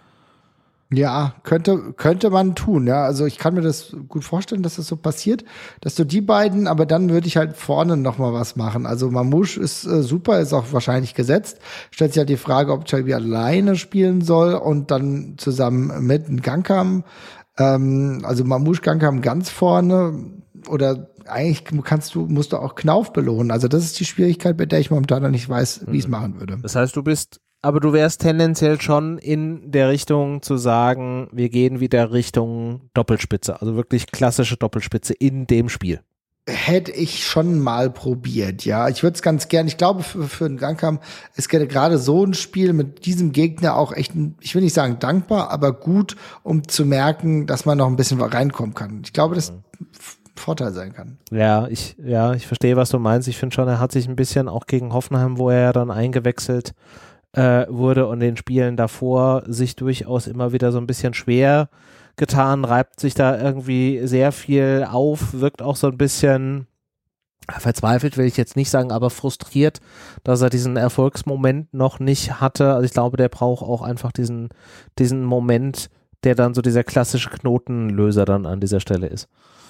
Speaker 2: Ja, könnte, könnte man tun, ja. Also ich kann mir das gut vorstellen, dass das so passiert, dass du die beiden, aber dann würde ich halt vorne noch mal was machen. Also Mamouche ist äh, super, ist auch wahrscheinlich gesetzt. Stellt sich halt die Frage, ob Xabi alleine spielen soll und dann zusammen mit Gangkam. Ähm, also Mamouche, Gangkam ganz vorne. Oder eigentlich kannst du, musst du auch Knauf belohnen. Also das ist die Schwierigkeit, bei der ich momentan noch nicht weiß, wie ich es machen würde.
Speaker 1: Das heißt, du bist, aber du wärst tendenziell schon in der Richtung zu sagen, wir gehen wieder Richtung Doppelspitze, also wirklich klassische Doppelspitze in dem Spiel.
Speaker 2: Hätte ich schon mal probiert, ja. Ich würde es ganz gern, ich glaube, für, für einen Gangkam ist gerade so ein Spiel mit diesem Gegner auch echt, ich will nicht sagen dankbar, aber gut, um zu merken, dass man noch ein bisschen reinkommen kann. Ich glaube, das mhm. Vorteil sein kann.
Speaker 1: Ja, ich, ja, ich verstehe, was du meinst. Ich finde schon, er hat sich ein bisschen auch gegen Hoffenheim, wo er ja dann eingewechselt äh, wurde und den Spielen davor sich durchaus immer wieder so ein bisschen schwer getan, reibt sich da irgendwie sehr viel auf, wirkt auch so ein bisschen verzweifelt, will ich jetzt nicht sagen, aber frustriert, dass er diesen Erfolgsmoment noch nicht hatte. Also ich glaube, der braucht auch einfach diesen, diesen Moment, der dann so dieser klassische Knotenlöser dann an dieser Stelle ist.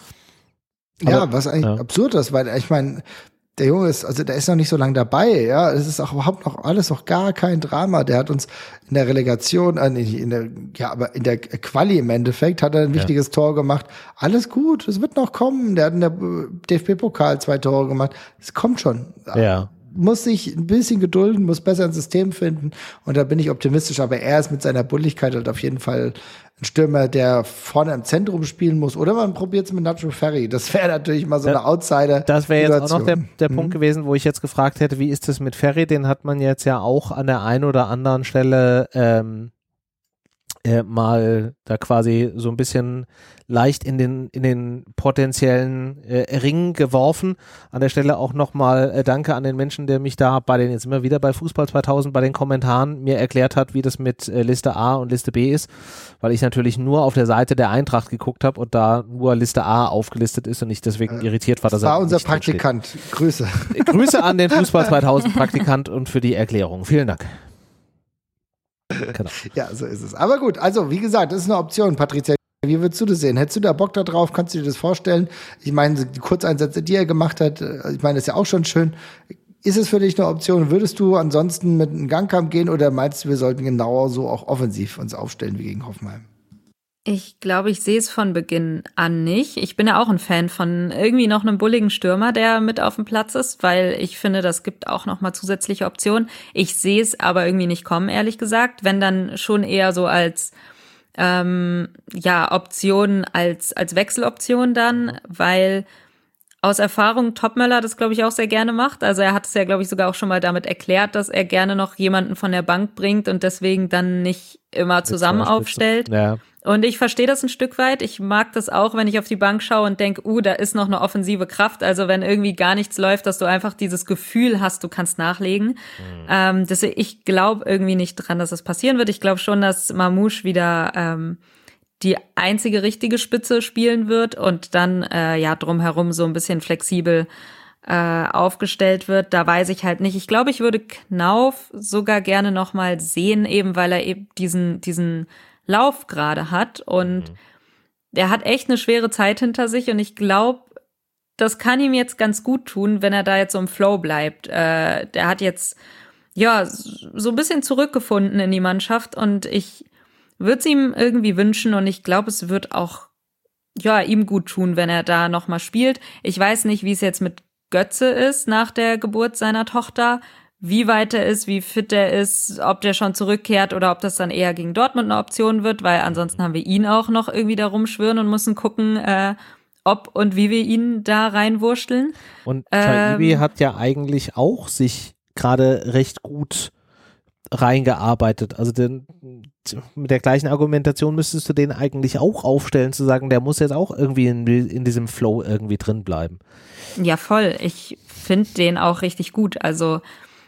Speaker 2: Ja,
Speaker 1: aber,
Speaker 2: was eigentlich
Speaker 1: ja.
Speaker 2: absurd ist, weil ich meine, der Junge ist, also der ist noch nicht so lange dabei, ja, es ist auch überhaupt noch alles noch gar kein Drama. Der hat uns in der Relegation, äh, nicht in der, ja, aber in der Quali im Endeffekt hat er ein wichtiges ja. Tor gemacht. Alles gut, es wird noch kommen. Der hat in der D F B-Pokal zwei Tore gemacht. Es kommt schon.
Speaker 1: Ja.
Speaker 2: Muss sich ein bisschen gedulden, muss besser ein System finden und da bin ich optimistisch, aber er ist mit seiner Bulligkeit halt auf jeden Fall ein Stürmer, der vorne im Zentrum spielen muss, oder man probiert es mit Nacho Ferri, das wäre natürlich mal so eine Outsider.
Speaker 1: Das wäre jetzt auch noch der, der
Speaker 2: mhm.
Speaker 1: Punkt gewesen, wo ich jetzt gefragt hätte, wie ist das mit Ferri, den hat man jetzt ja auch an der einen oder anderen Stelle ähm, äh, mal da quasi so ein bisschen leicht in den in den potenziellen äh, Ring geworfen. An der Stelle auch nochmal äh, danke an den Menschen, der mich da bei den, jetzt immer wieder bei Fußball zweitausend, bei den Kommentaren mir erklärt hat, wie das mit äh, Liste A und Liste B ist, weil ich natürlich nur auf der Seite der Eintracht geguckt habe und da nur Liste A aufgelistet ist und ich deswegen äh, irritiert war, dass
Speaker 2: das war
Speaker 1: er
Speaker 2: unser
Speaker 1: nicht
Speaker 2: Praktikant. Grüße.
Speaker 1: Grüße an den Fußball zweitausend Praktikant und für die Erklärung. Vielen Dank.
Speaker 2: Genau. Ja, so ist es. Aber gut, also wie gesagt, das ist eine Option, Patricia. Wie würdest du das sehen? Hättest du da Bock da drauf? Kannst du dir das vorstellen? Ich meine, die Kurzeinsätze, die er gemacht hat, ich meine, das ist ja auch schon schön. Ist es für dich eine Option? Würdest du ansonsten mit einem Gangkampf gehen oder meinst du, wir sollten genau so auch offensiv uns aufstellen wie gegen Hoffenheim?
Speaker 3: Ich glaube, ich sehe es von Beginn an nicht. Ich bin ja auch ein Fan von irgendwie noch einem bulligen Stürmer, der mit auf dem Platz ist, weil ich finde, das gibt auch noch mal zusätzliche Optionen. Ich sehe es aber irgendwie nicht kommen, ehrlich gesagt. Wenn dann schon eher so als ähm, ja Option, als als Wechseloption dann, weil aus Erfahrung Topmöller das, glaube ich, auch sehr gerne macht. Also er hat es ja, glaube ich, sogar auch schon mal damit erklärt, dass er gerne noch jemanden von der Bank bringt und deswegen dann nicht immer zusammen aufstellt.
Speaker 1: Ja.
Speaker 3: Und ich verstehe das ein Stück weit. Ich mag das auch, wenn ich auf die Bank schaue und denke, uh, da ist noch eine offensive Kraft. Also wenn irgendwie gar nichts läuft, dass du einfach dieses Gefühl hast, du kannst nachlegen. Mhm. Ähm, deswegen, ich glaube irgendwie nicht dran, dass das passieren wird. Ich glaube schon, dass Mamouche wieder ähm, die einzige richtige Spitze spielen wird und dann äh, ja drumherum so ein bisschen flexibel äh, aufgestellt wird. Da weiß ich halt nicht. Ich glaube, ich würde Knauf sogar gerne noch mal sehen, eben weil er eben diesen diesen Lauf gerade hat und mhm. er hat echt eine schwere Zeit hinter sich und ich glaube, das kann ihm jetzt ganz gut tun, wenn er da jetzt so im Flow bleibt. Äh, der hat jetzt ja so ein bisschen zurückgefunden in die Mannschaft und ich würde es ihm irgendwie wünschen und ich glaube, es wird auch ja ihm gut tun, wenn er da noch mal spielt. Ich weiß nicht, wie es jetzt mit Götze ist nach der Geburt seiner Tochter, wie weit er ist, wie fit er ist, ob der schon zurückkehrt oder ob das dann eher gegen Dortmund eine Option wird, weil ansonsten haben wir ihn auch noch irgendwie da rumschwirren und müssen gucken, äh, ob und wie wir ihn da reinwurschteln.
Speaker 1: Und Chaibi ähm, hat ja eigentlich auch sich gerade recht gut reingearbeitet. Also den, mit der gleichen Argumentation müsstest du den eigentlich auch aufstellen, zu sagen, der muss jetzt auch irgendwie in, in diesem Flow irgendwie drin bleiben.
Speaker 3: Ja, voll. Ich finde den auch richtig gut. Also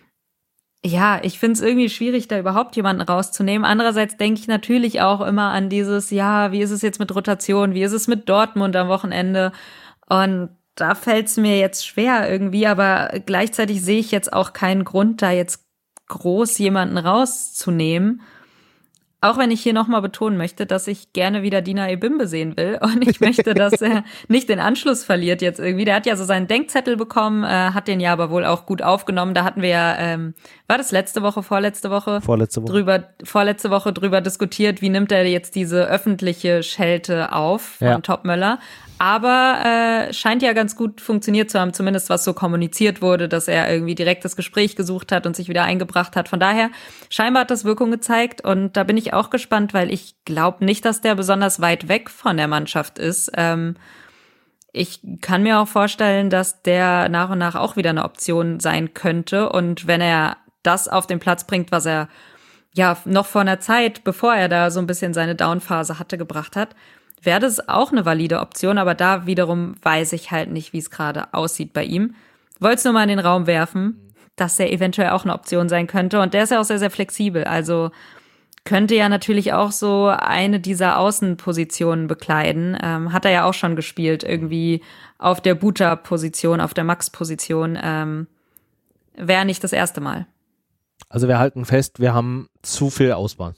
Speaker 3: ja, ich finde es irgendwie schwierig, da überhaupt jemanden rauszunehmen. Andererseits denke ich natürlich auch immer an dieses, ja, wie ist es jetzt mit Rotation, wie ist es mit Dortmund am Wochenende? Und da fällt es mir jetzt schwer irgendwie, aber gleichzeitig sehe ich jetzt auch keinen Grund, da jetzt groß jemanden rauszunehmen. Auch wenn ich hier nochmal betonen möchte, dass ich gerne wieder Dina Ebimbe sehen will und ich möchte, dass er nicht den Anschluss verliert jetzt irgendwie. Der hat ja so seinen Denkzettel bekommen, äh, hat den ja aber wohl auch gut aufgenommen. Da hatten wir ja, ähm, war das letzte Woche, vorletzte Woche?
Speaker 1: Vorletzte Woche.
Speaker 3: Drüber, vorletzte Woche drüber diskutiert, wie nimmt er jetzt diese öffentliche Schelte auf von ja. Topmöller. Aber äh, scheint ja ganz gut funktioniert zu haben, zumindest was so kommuniziert wurde, dass er irgendwie direkt das Gespräch gesucht hat und sich wieder eingebracht hat. Von daher, scheinbar hat das Wirkung gezeigt und da bin ich auch gespannt, weil ich glaube nicht, dass der besonders weit weg von der Mannschaft ist. Ähm, ich kann mir auch vorstellen, dass der nach und nach auch wieder eine Option sein könnte und wenn er das auf den Platz bringt, was er ja noch vor einer Zeit, bevor er da so ein bisschen seine Downphase hatte, gebracht hat, wäre das auch eine valide Option, aber da wiederum weiß ich halt nicht, wie es gerade aussieht bei ihm. Wollte es nur mal in den Raum werfen, dass der eventuell auch eine Option sein könnte und der ist ja auch sehr, sehr flexibel, also könnte ja natürlich auch so eine dieser Außenpositionen bekleiden, ähm, hat er ja auch schon gespielt, irgendwie auf der Buta-Position, auf der Max-Position, ähm, wäre nicht das erste Mal.
Speaker 1: Also wir halten fest, wir haben zu viel Auswahl.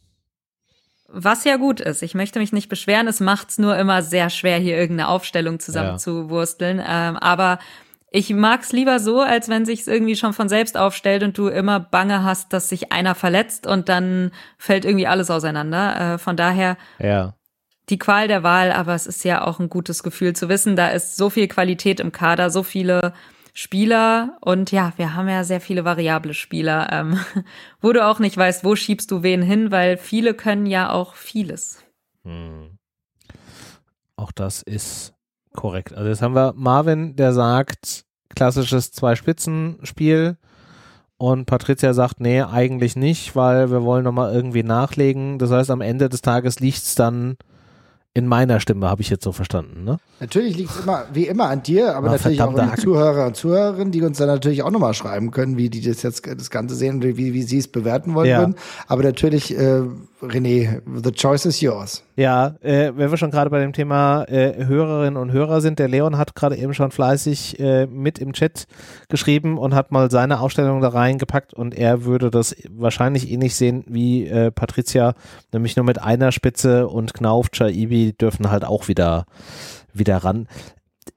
Speaker 3: Was ja gut ist. Ich möchte mich nicht beschweren. Es macht's nur immer sehr schwer, hier irgendeine Aufstellung zusammenzuwursteln. Ja. Ähm, aber ich mag's lieber so, als wenn sich's irgendwie schon von selbst aufstellt und du immer Bange hast, dass sich einer verletzt und dann fällt irgendwie alles auseinander. Äh, von daher
Speaker 1: ja.
Speaker 3: die Qual der Wahl, aber es ist ja auch ein gutes Gefühl zu wissen, da ist so viel Qualität im Kader, so viele Spieler und ja, wir haben ja sehr viele variable Spieler, ähm, wo du auch nicht weißt, wo schiebst du wen hin, weil viele können ja auch vieles.
Speaker 1: Hm. Auch das ist korrekt. Also jetzt haben wir Marvin, der sagt, klassisches Zwei-Spitzen-Spiel und Patricia sagt, nee, eigentlich nicht, weil wir wollen nochmal irgendwie nachlegen. Das heißt, am Ende des Tages liegt es dann in meiner Stimme, habe ich jetzt so verstanden, ne?
Speaker 2: Natürlich liegt es immer, wie immer an dir, aber
Speaker 1: Na,
Speaker 2: natürlich auch an die
Speaker 1: Hack.
Speaker 2: Zuhörer und Zuhörerinnen, die uns dann natürlich auch nochmal schreiben können, wie die das jetzt das Ganze sehen und wie, wie sie es bewerten wollen
Speaker 1: ja.
Speaker 2: würden. Aber natürlich, äh, René, the choice is yours.
Speaker 1: Ja, äh, wenn wir schon gerade bei dem Thema äh, Hörerinnen und Hörer sind, der Leon hat gerade eben schon fleißig äh, mit im Chat geschrieben und hat mal seine Aufstellung da reingepackt und er würde das wahrscheinlich ähnlich sehen wie äh, Patricia, nämlich nur mit einer Spitze und Knauf, Chaibi dürfen halt auch wieder, wieder ran.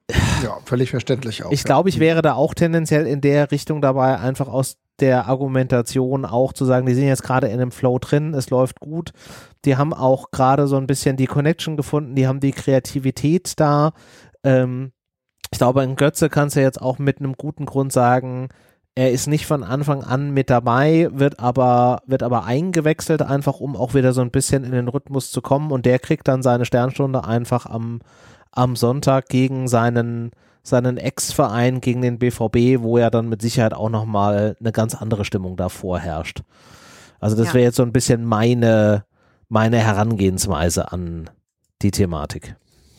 Speaker 2: Ja, völlig verständlich auch.
Speaker 1: Ich
Speaker 2: ja.
Speaker 1: glaube, ich wäre da auch tendenziell in der Richtung dabei, einfach aus der Argumentation auch zu sagen, die sind jetzt gerade in einem Flow drin, es läuft gut. Die haben auch gerade so ein bisschen die Connection gefunden, die haben die Kreativität da. Ähm, ich glaube, in Götze kannst du jetzt auch mit einem guten Grund sagen, er ist nicht von Anfang an mit dabei, wird aber, wird aber eingewechselt, einfach um auch wieder so ein bisschen in den Rhythmus zu kommen, und der kriegt dann seine Sternstunde einfach am, am Sonntag gegen seinen, seinen Ex-Verein, gegen den B V B, wo ja dann mit Sicherheit auch nochmal eine ganz andere Stimmung davor herrscht. Also das
Speaker 3: Ja.
Speaker 1: wäre jetzt so ein bisschen meine, meine Herangehensweise an die Thematik.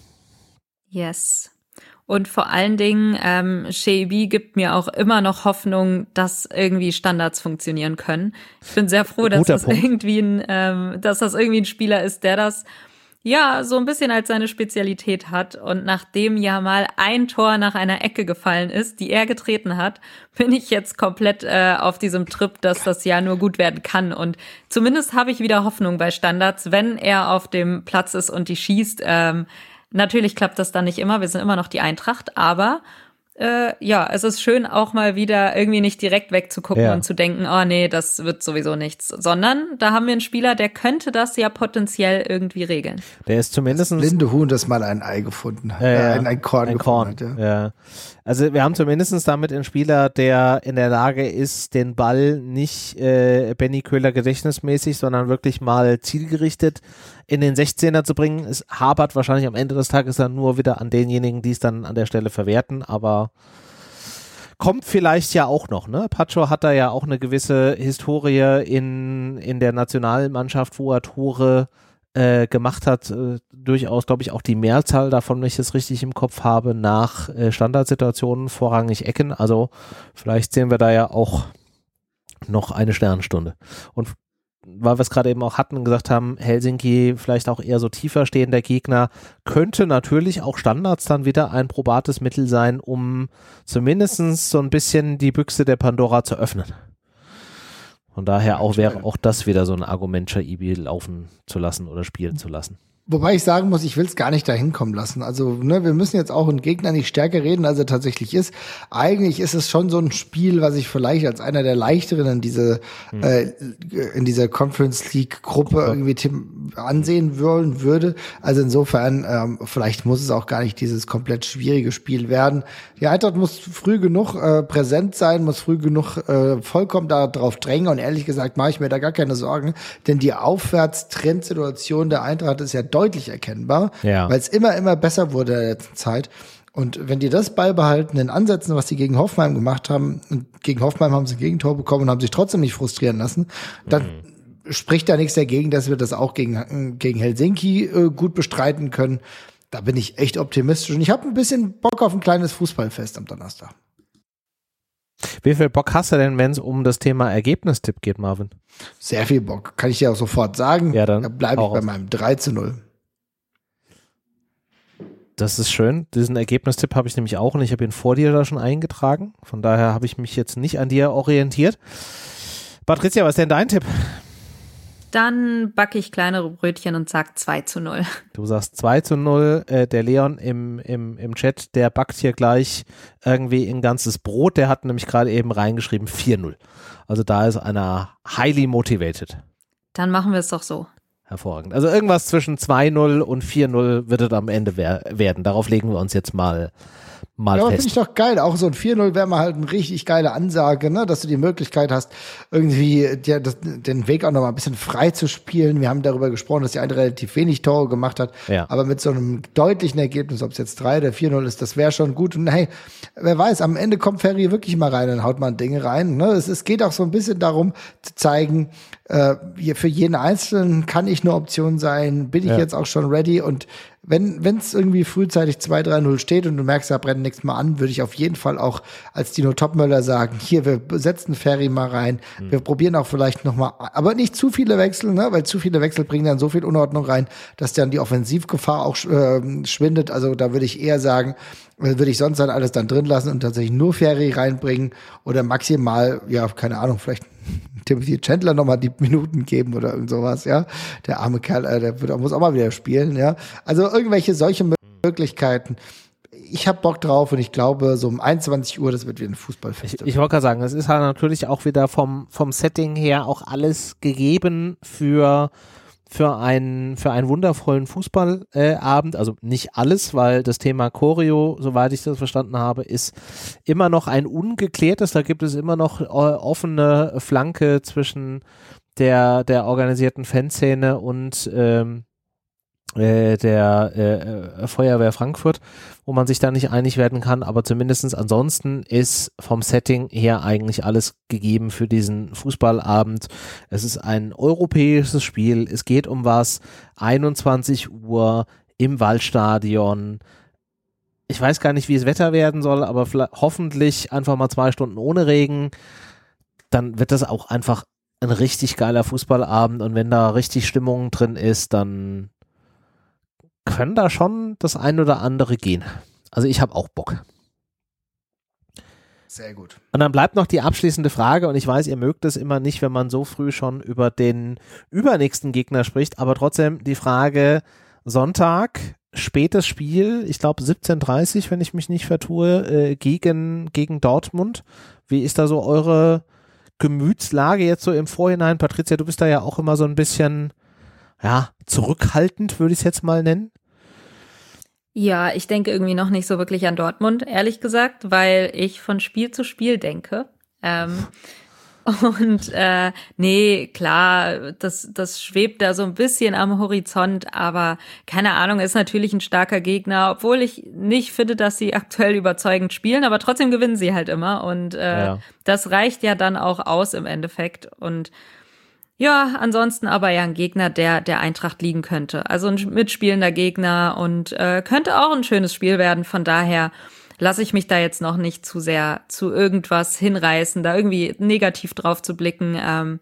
Speaker 3: Yes. Und vor allen Dingen, ähm, Shaibi gibt mir auch immer noch Hoffnung, dass irgendwie Standards funktionieren können. Ich bin sehr froh, dass
Speaker 1: Guter
Speaker 3: das
Speaker 1: Punkt.
Speaker 3: irgendwie ein, ähm, dass das irgendwie ein Spieler ist, der das ja so ein bisschen als seine Spezialität hat. Und nachdem ja mal ein Tor nach einer Ecke gefallen ist, die er getreten hat, bin ich jetzt komplett äh, auf diesem Trip, dass das ja nur gut werden kann. Und zumindest habe ich wieder Hoffnung bei Standards, wenn er auf dem Platz ist und die schießt. Ähm, Natürlich klappt das dann nicht immer, wir sind immer noch die Eintracht, aber äh, ja, es ist schön, auch mal wieder irgendwie nicht direkt wegzugucken
Speaker 1: Ja.
Speaker 3: und zu denken, oh nee, das wird sowieso nichts, sondern da haben wir einen Spieler, der könnte das ja potenziell irgendwie regeln.
Speaker 1: Der ist zumindest
Speaker 2: Das blinde Huhn, das mal ein Ei gefunden hat,
Speaker 1: Ja, ja.
Speaker 2: äh, ein, ein Korn
Speaker 1: ein
Speaker 2: gefunden
Speaker 1: Korn.
Speaker 2: hat. Ja.
Speaker 1: Ja. Also wir haben zumindest damit einen Spieler, der in der Lage ist, den Ball nicht äh, Benny Köhler gedächtnismäßig, sondern wirklich mal zielgerichtet in den sechzehner zu bringen. Es hapert wahrscheinlich am Ende des Tages dann nur wieder an denjenigen, die es dann an der Stelle verwerten, aber kommt vielleicht ja auch noch, ne? Pacho hat da ja auch eine gewisse Historie in, in der Nationalmannschaft, wo er Tore äh, gemacht hat, äh, durchaus, glaube ich, auch die Mehrzahl davon, wenn ich es richtig im Kopf habe, nach äh, Standardsituationen, vorrangig Ecken. Also vielleicht sehen wir da ja auch noch eine Sternstunde. Und weil wir es gerade eben auch hatten und gesagt haben, Helsinki vielleicht auch eher so tiefer stehender Gegner, könnte natürlich auch Standards dann wieder ein probates Mittel sein, um zumindest so ein bisschen die Büchse der Pandora zu öffnen. Von daher auch wäre auch das wieder so ein Argument, Shaibi laufen zu lassen oder spielen zu lassen.
Speaker 2: Wobei ich sagen muss, ich will es gar nicht dahin kommen lassen. Also, ne, wir müssen jetzt auch einen Gegner nicht stärker reden, als er tatsächlich ist. Eigentlich ist es schon so ein Spiel, was ich vielleicht als einer der leichteren in diese hm. äh, in dieser Conference League Gruppe ja. irgendwie tim- ansehen wollen würde. Also insofern, ähm, vielleicht muss es auch gar nicht dieses komplett schwierige Spiel werden. Die Eintracht muss früh genug äh, präsent sein, muss früh genug äh, vollkommen darauf drängen. Und ehrlich gesagt mache ich mir da gar keine Sorgen, denn die Aufwärtstrendsituation der Eintracht ist ja deutlich erkennbar,
Speaker 1: ja.
Speaker 2: weil es immer, immer besser wurde in der letzten Zeit. Und wenn die das beibehalten in Ansätzen, was die gegen Hoffenheim gemacht haben, und gegen Hoffenheim haben sie ein Gegentor bekommen und haben sich trotzdem nicht frustrieren lassen, dann mhm. spricht da nichts dagegen, dass wir das auch gegen, gegen Helsinki äh, gut bestreiten können. Da bin ich echt optimistisch. Und ich habe ein bisschen Bock auf ein kleines Fußballfest am Donnerstag.
Speaker 1: Wie viel Bock hast du denn, wenn es um das Thema Ergebnistipp geht, Marvin?
Speaker 2: Sehr viel Bock. Kann ich dir auch sofort sagen.
Speaker 1: Ja, dann
Speaker 2: da bleibe ich bei meinem drei zu null.
Speaker 1: Das ist schön. Diesen Ergebnistipp habe ich nämlich auch und ich habe ihn vor dir da schon eingetragen. Von daher habe ich mich jetzt nicht an dir orientiert. Patricia, was ist denn dein Tipp?
Speaker 3: Dann backe ich kleinere Brötchen und sag zwei zu null.
Speaker 1: Du sagst zwei zu null. Äh, der Leon im, im, im Chat, der backt hier gleich irgendwie ein ganzes Brot. Der hat nämlich gerade eben reingeschrieben vier null. Also da ist einer highly motivated.
Speaker 3: Dann machen wir es doch so.
Speaker 1: Hervorragend. Also irgendwas zwischen zwei null und vier null wird es am Ende wer- werden. Darauf legen wir uns jetzt mal, mal
Speaker 2: ja,
Speaker 1: fest.
Speaker 2: Finde ich doch geil. Auch so ein vier null wäre mal halt eine richtig geile Ansage, ne? Dass du die Möglichkeit hast, irgendwie dir das, den Weg auch noch mal ein bisschen frei zu spielen. Wir haben darüber gesprochen, dass die eine relativ wenig Tore gemacht hat.
Speaker 1: Ja.
Speaker 2: Aber mit so einem deutlichen Ergebnis, ob es jetzt drei oder vier null ist, das wäre schon gut. Und hey, wer weiß, am Ende kommt Ferry wirklich mal rein und haut mal Dinge rein. Ne? Es, es geht auch so ein bisschen darum, zu zeigen, äh, für jeden Einzelnen kann ich eine Option sein, bin ich
Speaker 1: ja.
Speaker 2: jetzt auch schon ready. Und wenn wenn es irgendwie frühzeitig zwei drei null steht und du merkst, da brennt nichts mehr an, würde ich auf jeden Fall auch als Dino Topmöller sagen, hier, wir setzen Ferry mal rein, mhm. wir probieren auch vielleicht noch mal, aber nicht zu viele Wechsel, ne, weil zu viele Wechsel bringen dann so viel Unordnung rein, dass dann die Offensivgefahr auch äh, schwindet. Also da würde ich eher sagen, würde ich sonst dann alles dann drin lassen und tatsächlich nur Ferry reinbringen oder maximal, ja, keine Ahnung, vielleicht Timothy Chandler nochmal die Minuten geben oder irgend sowas, ja. Der arme Kerl, äh, der wird, muss auch mal wieder spielen, ja. Also irgendwelche solche Möglichkeiten. ich habe Bock drauf und ich glaube, so um einundzwanzig Uhr, das wird wieder ein Fußballfest.
Speaker 1: Ich, ich wollte gerade sagen, es ist halt natürlich auch wieder vom, vom Setting her auch alles gegeben für, für, einen, für einen wundervollen Fußballabend. Äh, also nicht alles, weil das Thema Choreo, soweit ich das verstanden habe, ist immer noch ein ungeklärtes. Da gibt es immer noch äh, offene Flanke zwischen der, der organisierten Fanszene und ähm, äh, der äh, Feuerwehr Frankfurt, wo man sich da nicht einig werden kann, aber zumindestens ansonsten ist vom Setting her eigentlich alles gegeben für diesen Fußballabend. Es ist ein europäisches Spiel, es geht um was, einundzwanzig Uhr im Waldstadion. Ich weiß gar nicht, wie das Wetter werden soll, aber hoffentlich einfach mal zwei Stunden ohne Regen, dann wird das auch einfach ein richtig geiler Fußballabend und wenn da richtig Stimmung drin ist, dann können da schon das ein oder andere gehen. Also ich habe auch Bock.
Speaker 2: Sehr gut.
Speaker 1: Und dann bleibt noch die abschließende Frage und ich weiß, ihr mögt es immer nicht, wenn man so früh schon über den übernächsten Gegner spricht, aber trotzdem die Frage, Sonntag, spätes Spiel, ich glaube siebzehn Uhr dreißig, wenn ich mich nicht vertue, äh, gegen, gegen Dortmund. Wie ist da so eure Gemütslage jetzt so im Vorhinein? Patricia, du bist da ja auch immer so ein bisschen, ja, zurückhaltend, würde ich es jetzt mal nennen.
Speaker 3: Ja, ich denke irgendwie noch nicht so wirklich an Dortmund, ehrlich gesagt, weil ich von Spiel zu Spiel denke. Ähm, und äh, nee, klar, das, das schwebt da so ein bisschen am Horizont, aber keine Ahnung, ist natürlich ein starker Gegner, obwohl ich nicht finde, dass sie aktuell überzeugend spielen, aber trotzdem gewinnen sie halt immer und äh, ja. Das reicht ja dann auch aus im Endeffekt und ja, ansonsten aber ja ein Gegner, der der Eintracht liegen könnte. Also ein mitspielender Gegner und äh, könnte auch ein schönes Spiel werden. Von daher lasse ich mich da jetzt noch nicht zu sehr zu irgendwas hinreißen, da irgendwie negativ drauf zu blicken. Ähm,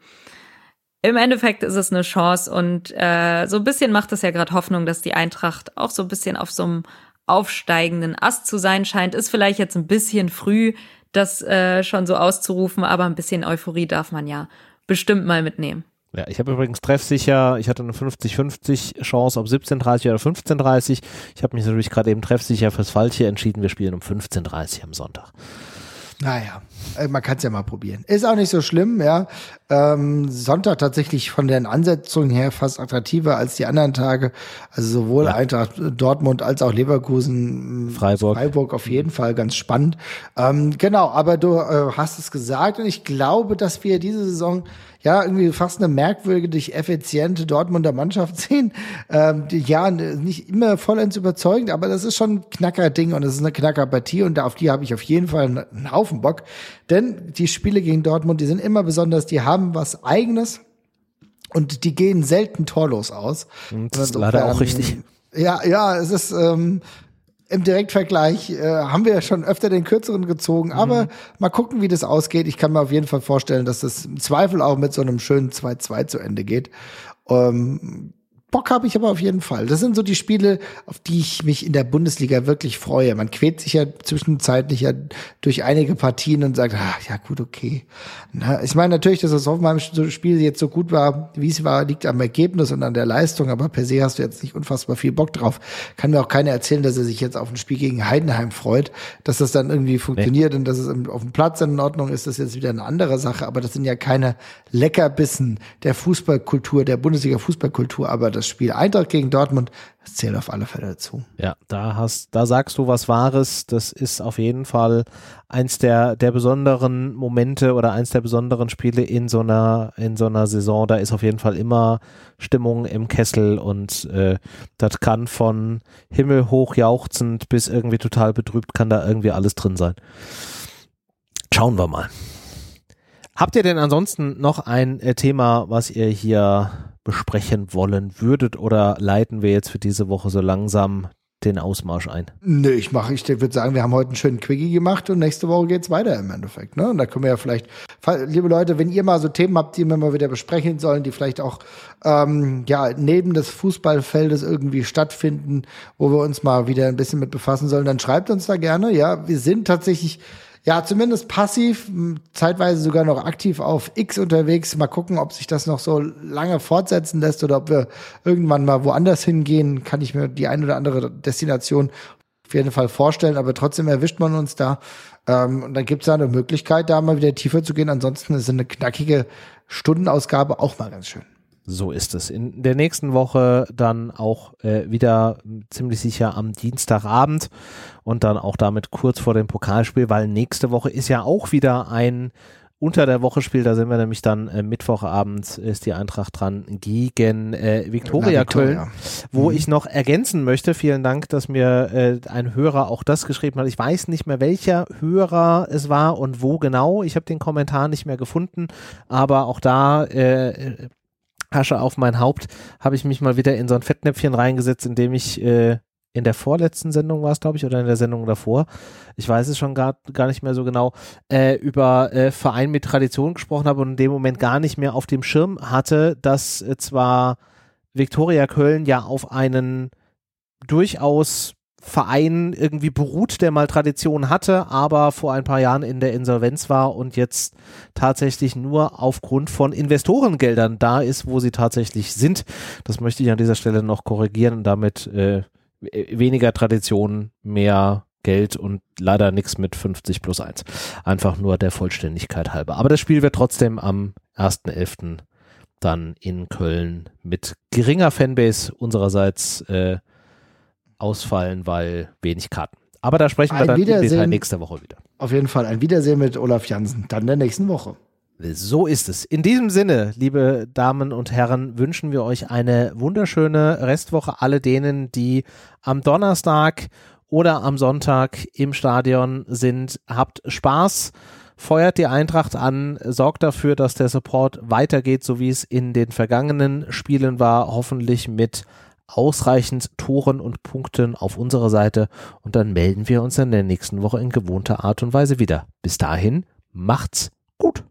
Speaker 3: Im Endeffekt ist es eine Chance und äh, so ein bisschen macht es ja gerade Hoffnung, dass die Eintracht auch so ein bisschen auf so einem aufsteigenden Ast zu sein scheint. Ist vielleicht jetzt ein bisschen früh, das äh, schon so auszurufen, aber ein bisschen Euphorie darf man ja bestimmt mal mitnehmen.
Speaker 1: Ja, ich habe übrigens treffsicher, ich hatte eine fünfzig fünfzig Chance auf siebzehn Uhr dreißig oder fünfzehn Uhr dreißig. Ich habe mich natürlich gerade eben treffsicher fürs Falsche entschieden. Wir spielen um fünfzehn Uhr dreißig am Sonntag.
Speaker 2: Naja, man kann es ja mal probieren. Ist auch nicht so schlimm, ja. Ähm, Sonntag tatsächlich von den Ansetzungen her fast attraktiver als die anderen Tage. Also sowohl ja. Eintracht Dortmund als auch Leverkusen,
Speaker 1: Freiburg,
Speaker 2: Freiburg auf jeden Fall ganz spannend. Ähm, genau, aber du äh, hast es gesagt und ich glaube, dass wir diese Saison ja irgendwie fast eine merkwürdig effiziente Dortmunder Mannschaft sehen. Ähm, die, ja, nicht immer vollends überzeugend, aber das ist schon ein Knacker-Ding und das ist eine Knacker-Partie und auf die habe ich auf jeden Fall einen Haufen Bock. Denn die Spiele gegen Dortmund, die sind immer besonders, die haben was Eigenes und die gehen selten torlos aus.
Speaker 1: Und das ist leider auch richtig.
Speaker 2: Ja, ja, es ist ähm, im Direktvergleich äh, haben wir ja schon öfter den Kürzeren gezogen, mhm. aber mal gucken, wie das ausgeht. Ich kann mir auf jeden Fall vorstellen, dass das im Zweifel auch mit so einem schönen zwei zwei zu Ende geht. Ähm, Bock habe ich aber auf jeden Fall. Das sind so die Spiele, auf die ich mich in der Bundesliga wirklich freue. Man quält sich ja zwischenzeitlich ja durch einige Partien und sagt, ach, ja gut, okay. Na, ich meine natürlich, dass das Hoffenheim-Spiel jetzt so gut war, wie es war, liegt am Ergebnis und an der Leistung, aber per se hast du jetzt nicht unfassbar viel Bock drauf. Kann mir auch keiner erzählen, dass er sich jetzt auf ein Spiel gegen Heidenheim freut, dass das dann irgendwie funktioniert nee. und dass es auf dem Platz in Ordnung ist, das ist jetzt wieder eine andere Sache, aber das sind ja keine Leckerbissen der Fußballkultur, der Bundesliga-Fußballkultur, aber das Spiel Eintracht gegen Dortmund, das zählt auf alle Fälle dazu.
Speaker 1: Ja, da hast, da sagst du was Wahres. Das ist auf jeden Fall eins der, der besonderen Momente oder eins der besonderen Spiele in so einer, in so einer Saison. Da ist auf jeden Fall immer Stimmung im Kessel und äh, das kann von himmelhoch jauchzend bis irgendwie total betrübt, kann da irgendwie alles drin sein. Schauen wir mal. Habt ihr denn ansonsten noch ein äh, Thema, was ihr hier besprechen wollen würdet oder leiten wir jetzt für diese Woche so langsam den Ausmarsch ein?
Speaker 2: Nö, ich mache, ich würde sagen, wir haben heute einen schönen Quickie gemacht und nächste Woche geht's weiter im Endeffekt, ne? Und da können wir ja vielleicht, liebe Leute, wenn ihr mal so Themen habt, die wir mal wieder besprechen sollen, die vielleicht auch ähm, ja neben des Fußballfeldes irgendwie stattfinden, wo wir uns mal wieder ein bisschen mit befassen sollen, dann schreibt uns da gerne. Ja, wir sind tatsächlich ja, zumindest passiv, zeitweise sogar noch aktiv auf X unterwegs. Mal gucken, ob sich das noch so lange fortsetzen lässt oder ob wir irgendwann mal woanders hingehen. Kann ich mir die ein oder andere Destination auf jeden Fall vorstellen, aber trotzdem erwischt man uns da. Ähm, und dann gibt es da eine Möglichkeit, da mal wieder tiefer zu gehen. Ansonsten ist eine knackige Stundenausgabe auch mal ganz schön.
Speaker 1: So ist es. In der nächsten Woche dann auch äh, wieder ziemlich sicher am Dienstagabend und dann auch damit kurz vor dem Pokalspiel, weil nächste Woche ist ja auch wieder ein unter der Woche Spiel, da sind wir nämlich dann äh, Mittwochabend ist die Eintracht dran gegen äh, Viktoria
Speaker 2: Na,
Speaker 1: Köln,
Speaker 2: Viktoria.
Speaker 1: wo
Speaker 2: Mhm.
Speaker 1: ich noch ergänzen möchte, vielen Dank, dass mir äh, ein Hörer auch das geschrieben hat. Ich weiß nicht mehr, welcher Hörer es war und wo genau. Ich habe den Kommentar nicht mehr gefunden, aber auch da äh, Asche auf mein Haupt, habe ich mich mal wieder in so ein Fettnäpfchen reingesetzt, in dem ich äh, in der vorletzten Sendung war es, glaube ich, oder in der Sendung davor, ich weiß es schon gar, gar nicht mehr so genau, äh, über äh, Verein mit Tradition gesprochen habe und in dem Moment gar nicht mehr auf dem Schirm hatte, dass äh, zwar Viktoria Köln ja auf einen durchaus Verein irgendwie beruht, der mal Tradition hatte, aber vor ein paar Jahren in der Insolvenz war und jetzt tatsächlich nur aufgrund von Investorengeldern da ist, wo sie tatsächlich sind. Das möchte ich an dieser Stelle noch korrigieren und damit äh, weniger Tradition, mehr Geld und leider nichts mit fünfzig plus eins. Einfach nur der Vollständigkeit halber. Aber das Spiel wird trotzdem am ersten elften dann in Köln mit geringer Fanbase unsererseits äh, ausfallen, weil wenig Karten. Aber da sprechen wir
Speaker 2: Ein
Speaker 1: dann im Detail
Speaker 2: Wiedersehen.
Speaker 1: nächste Woche wieder.
Speaker 2: Auf jeden Fall ein Wiedersehen mit Olaf Jansen, dann der nächsten Woche.
Speaker 1: So ist es. In diesem Sinne, liebe Damen und Herren, wünschen wir euch eine wunderschöne Restwoche. Alle denen, die am Donnerstag oder am Sonntag im Stadion sind, habt Spaß, feuert die Eintracht an, sorgt dafür, dass der Support weitergeht, so wie es in den vergangenen Spielen war, hoffentlich mit ausreichend Toren und Punkten auf unserer Seite, und dann melden wir uns in der nächsten Woche in gewohnter Art und Weise wieder. Bis dahin, macht's gut.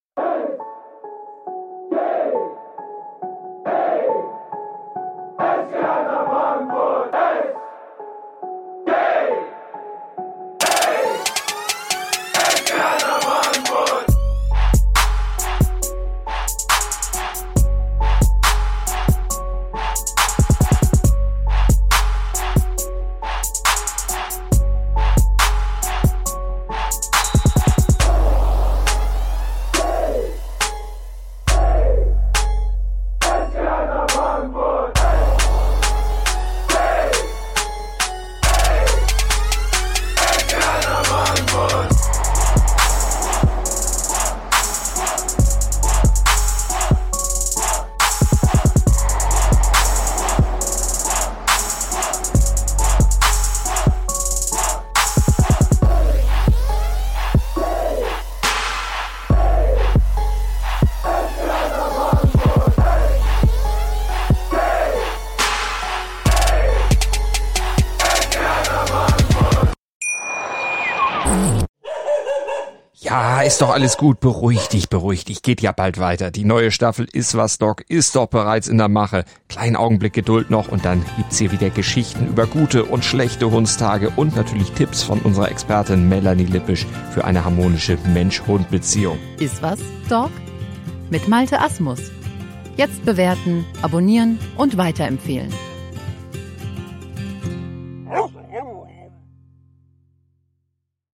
Speaker 4: Ja, ist doch alles gut. Beruhig dich, beruhig dich. Geht ja bald weiter. Die neue Staffel Ist was, Doc ist doch bereits in der Mache. Kleinen Augenblick Geduld noch und dann gibt's hier wieder Geschichten über gute und schlechte Hundstage und natürlich Tipps von unserer Expertin Melanie Lippisch für eine harmonische Mensch-Hund-Beziehung.
Speaker 5: Ist was, Doc? Mit Malte Asmus. Jetzt bewerten, abonnieren und weiterempfehlen.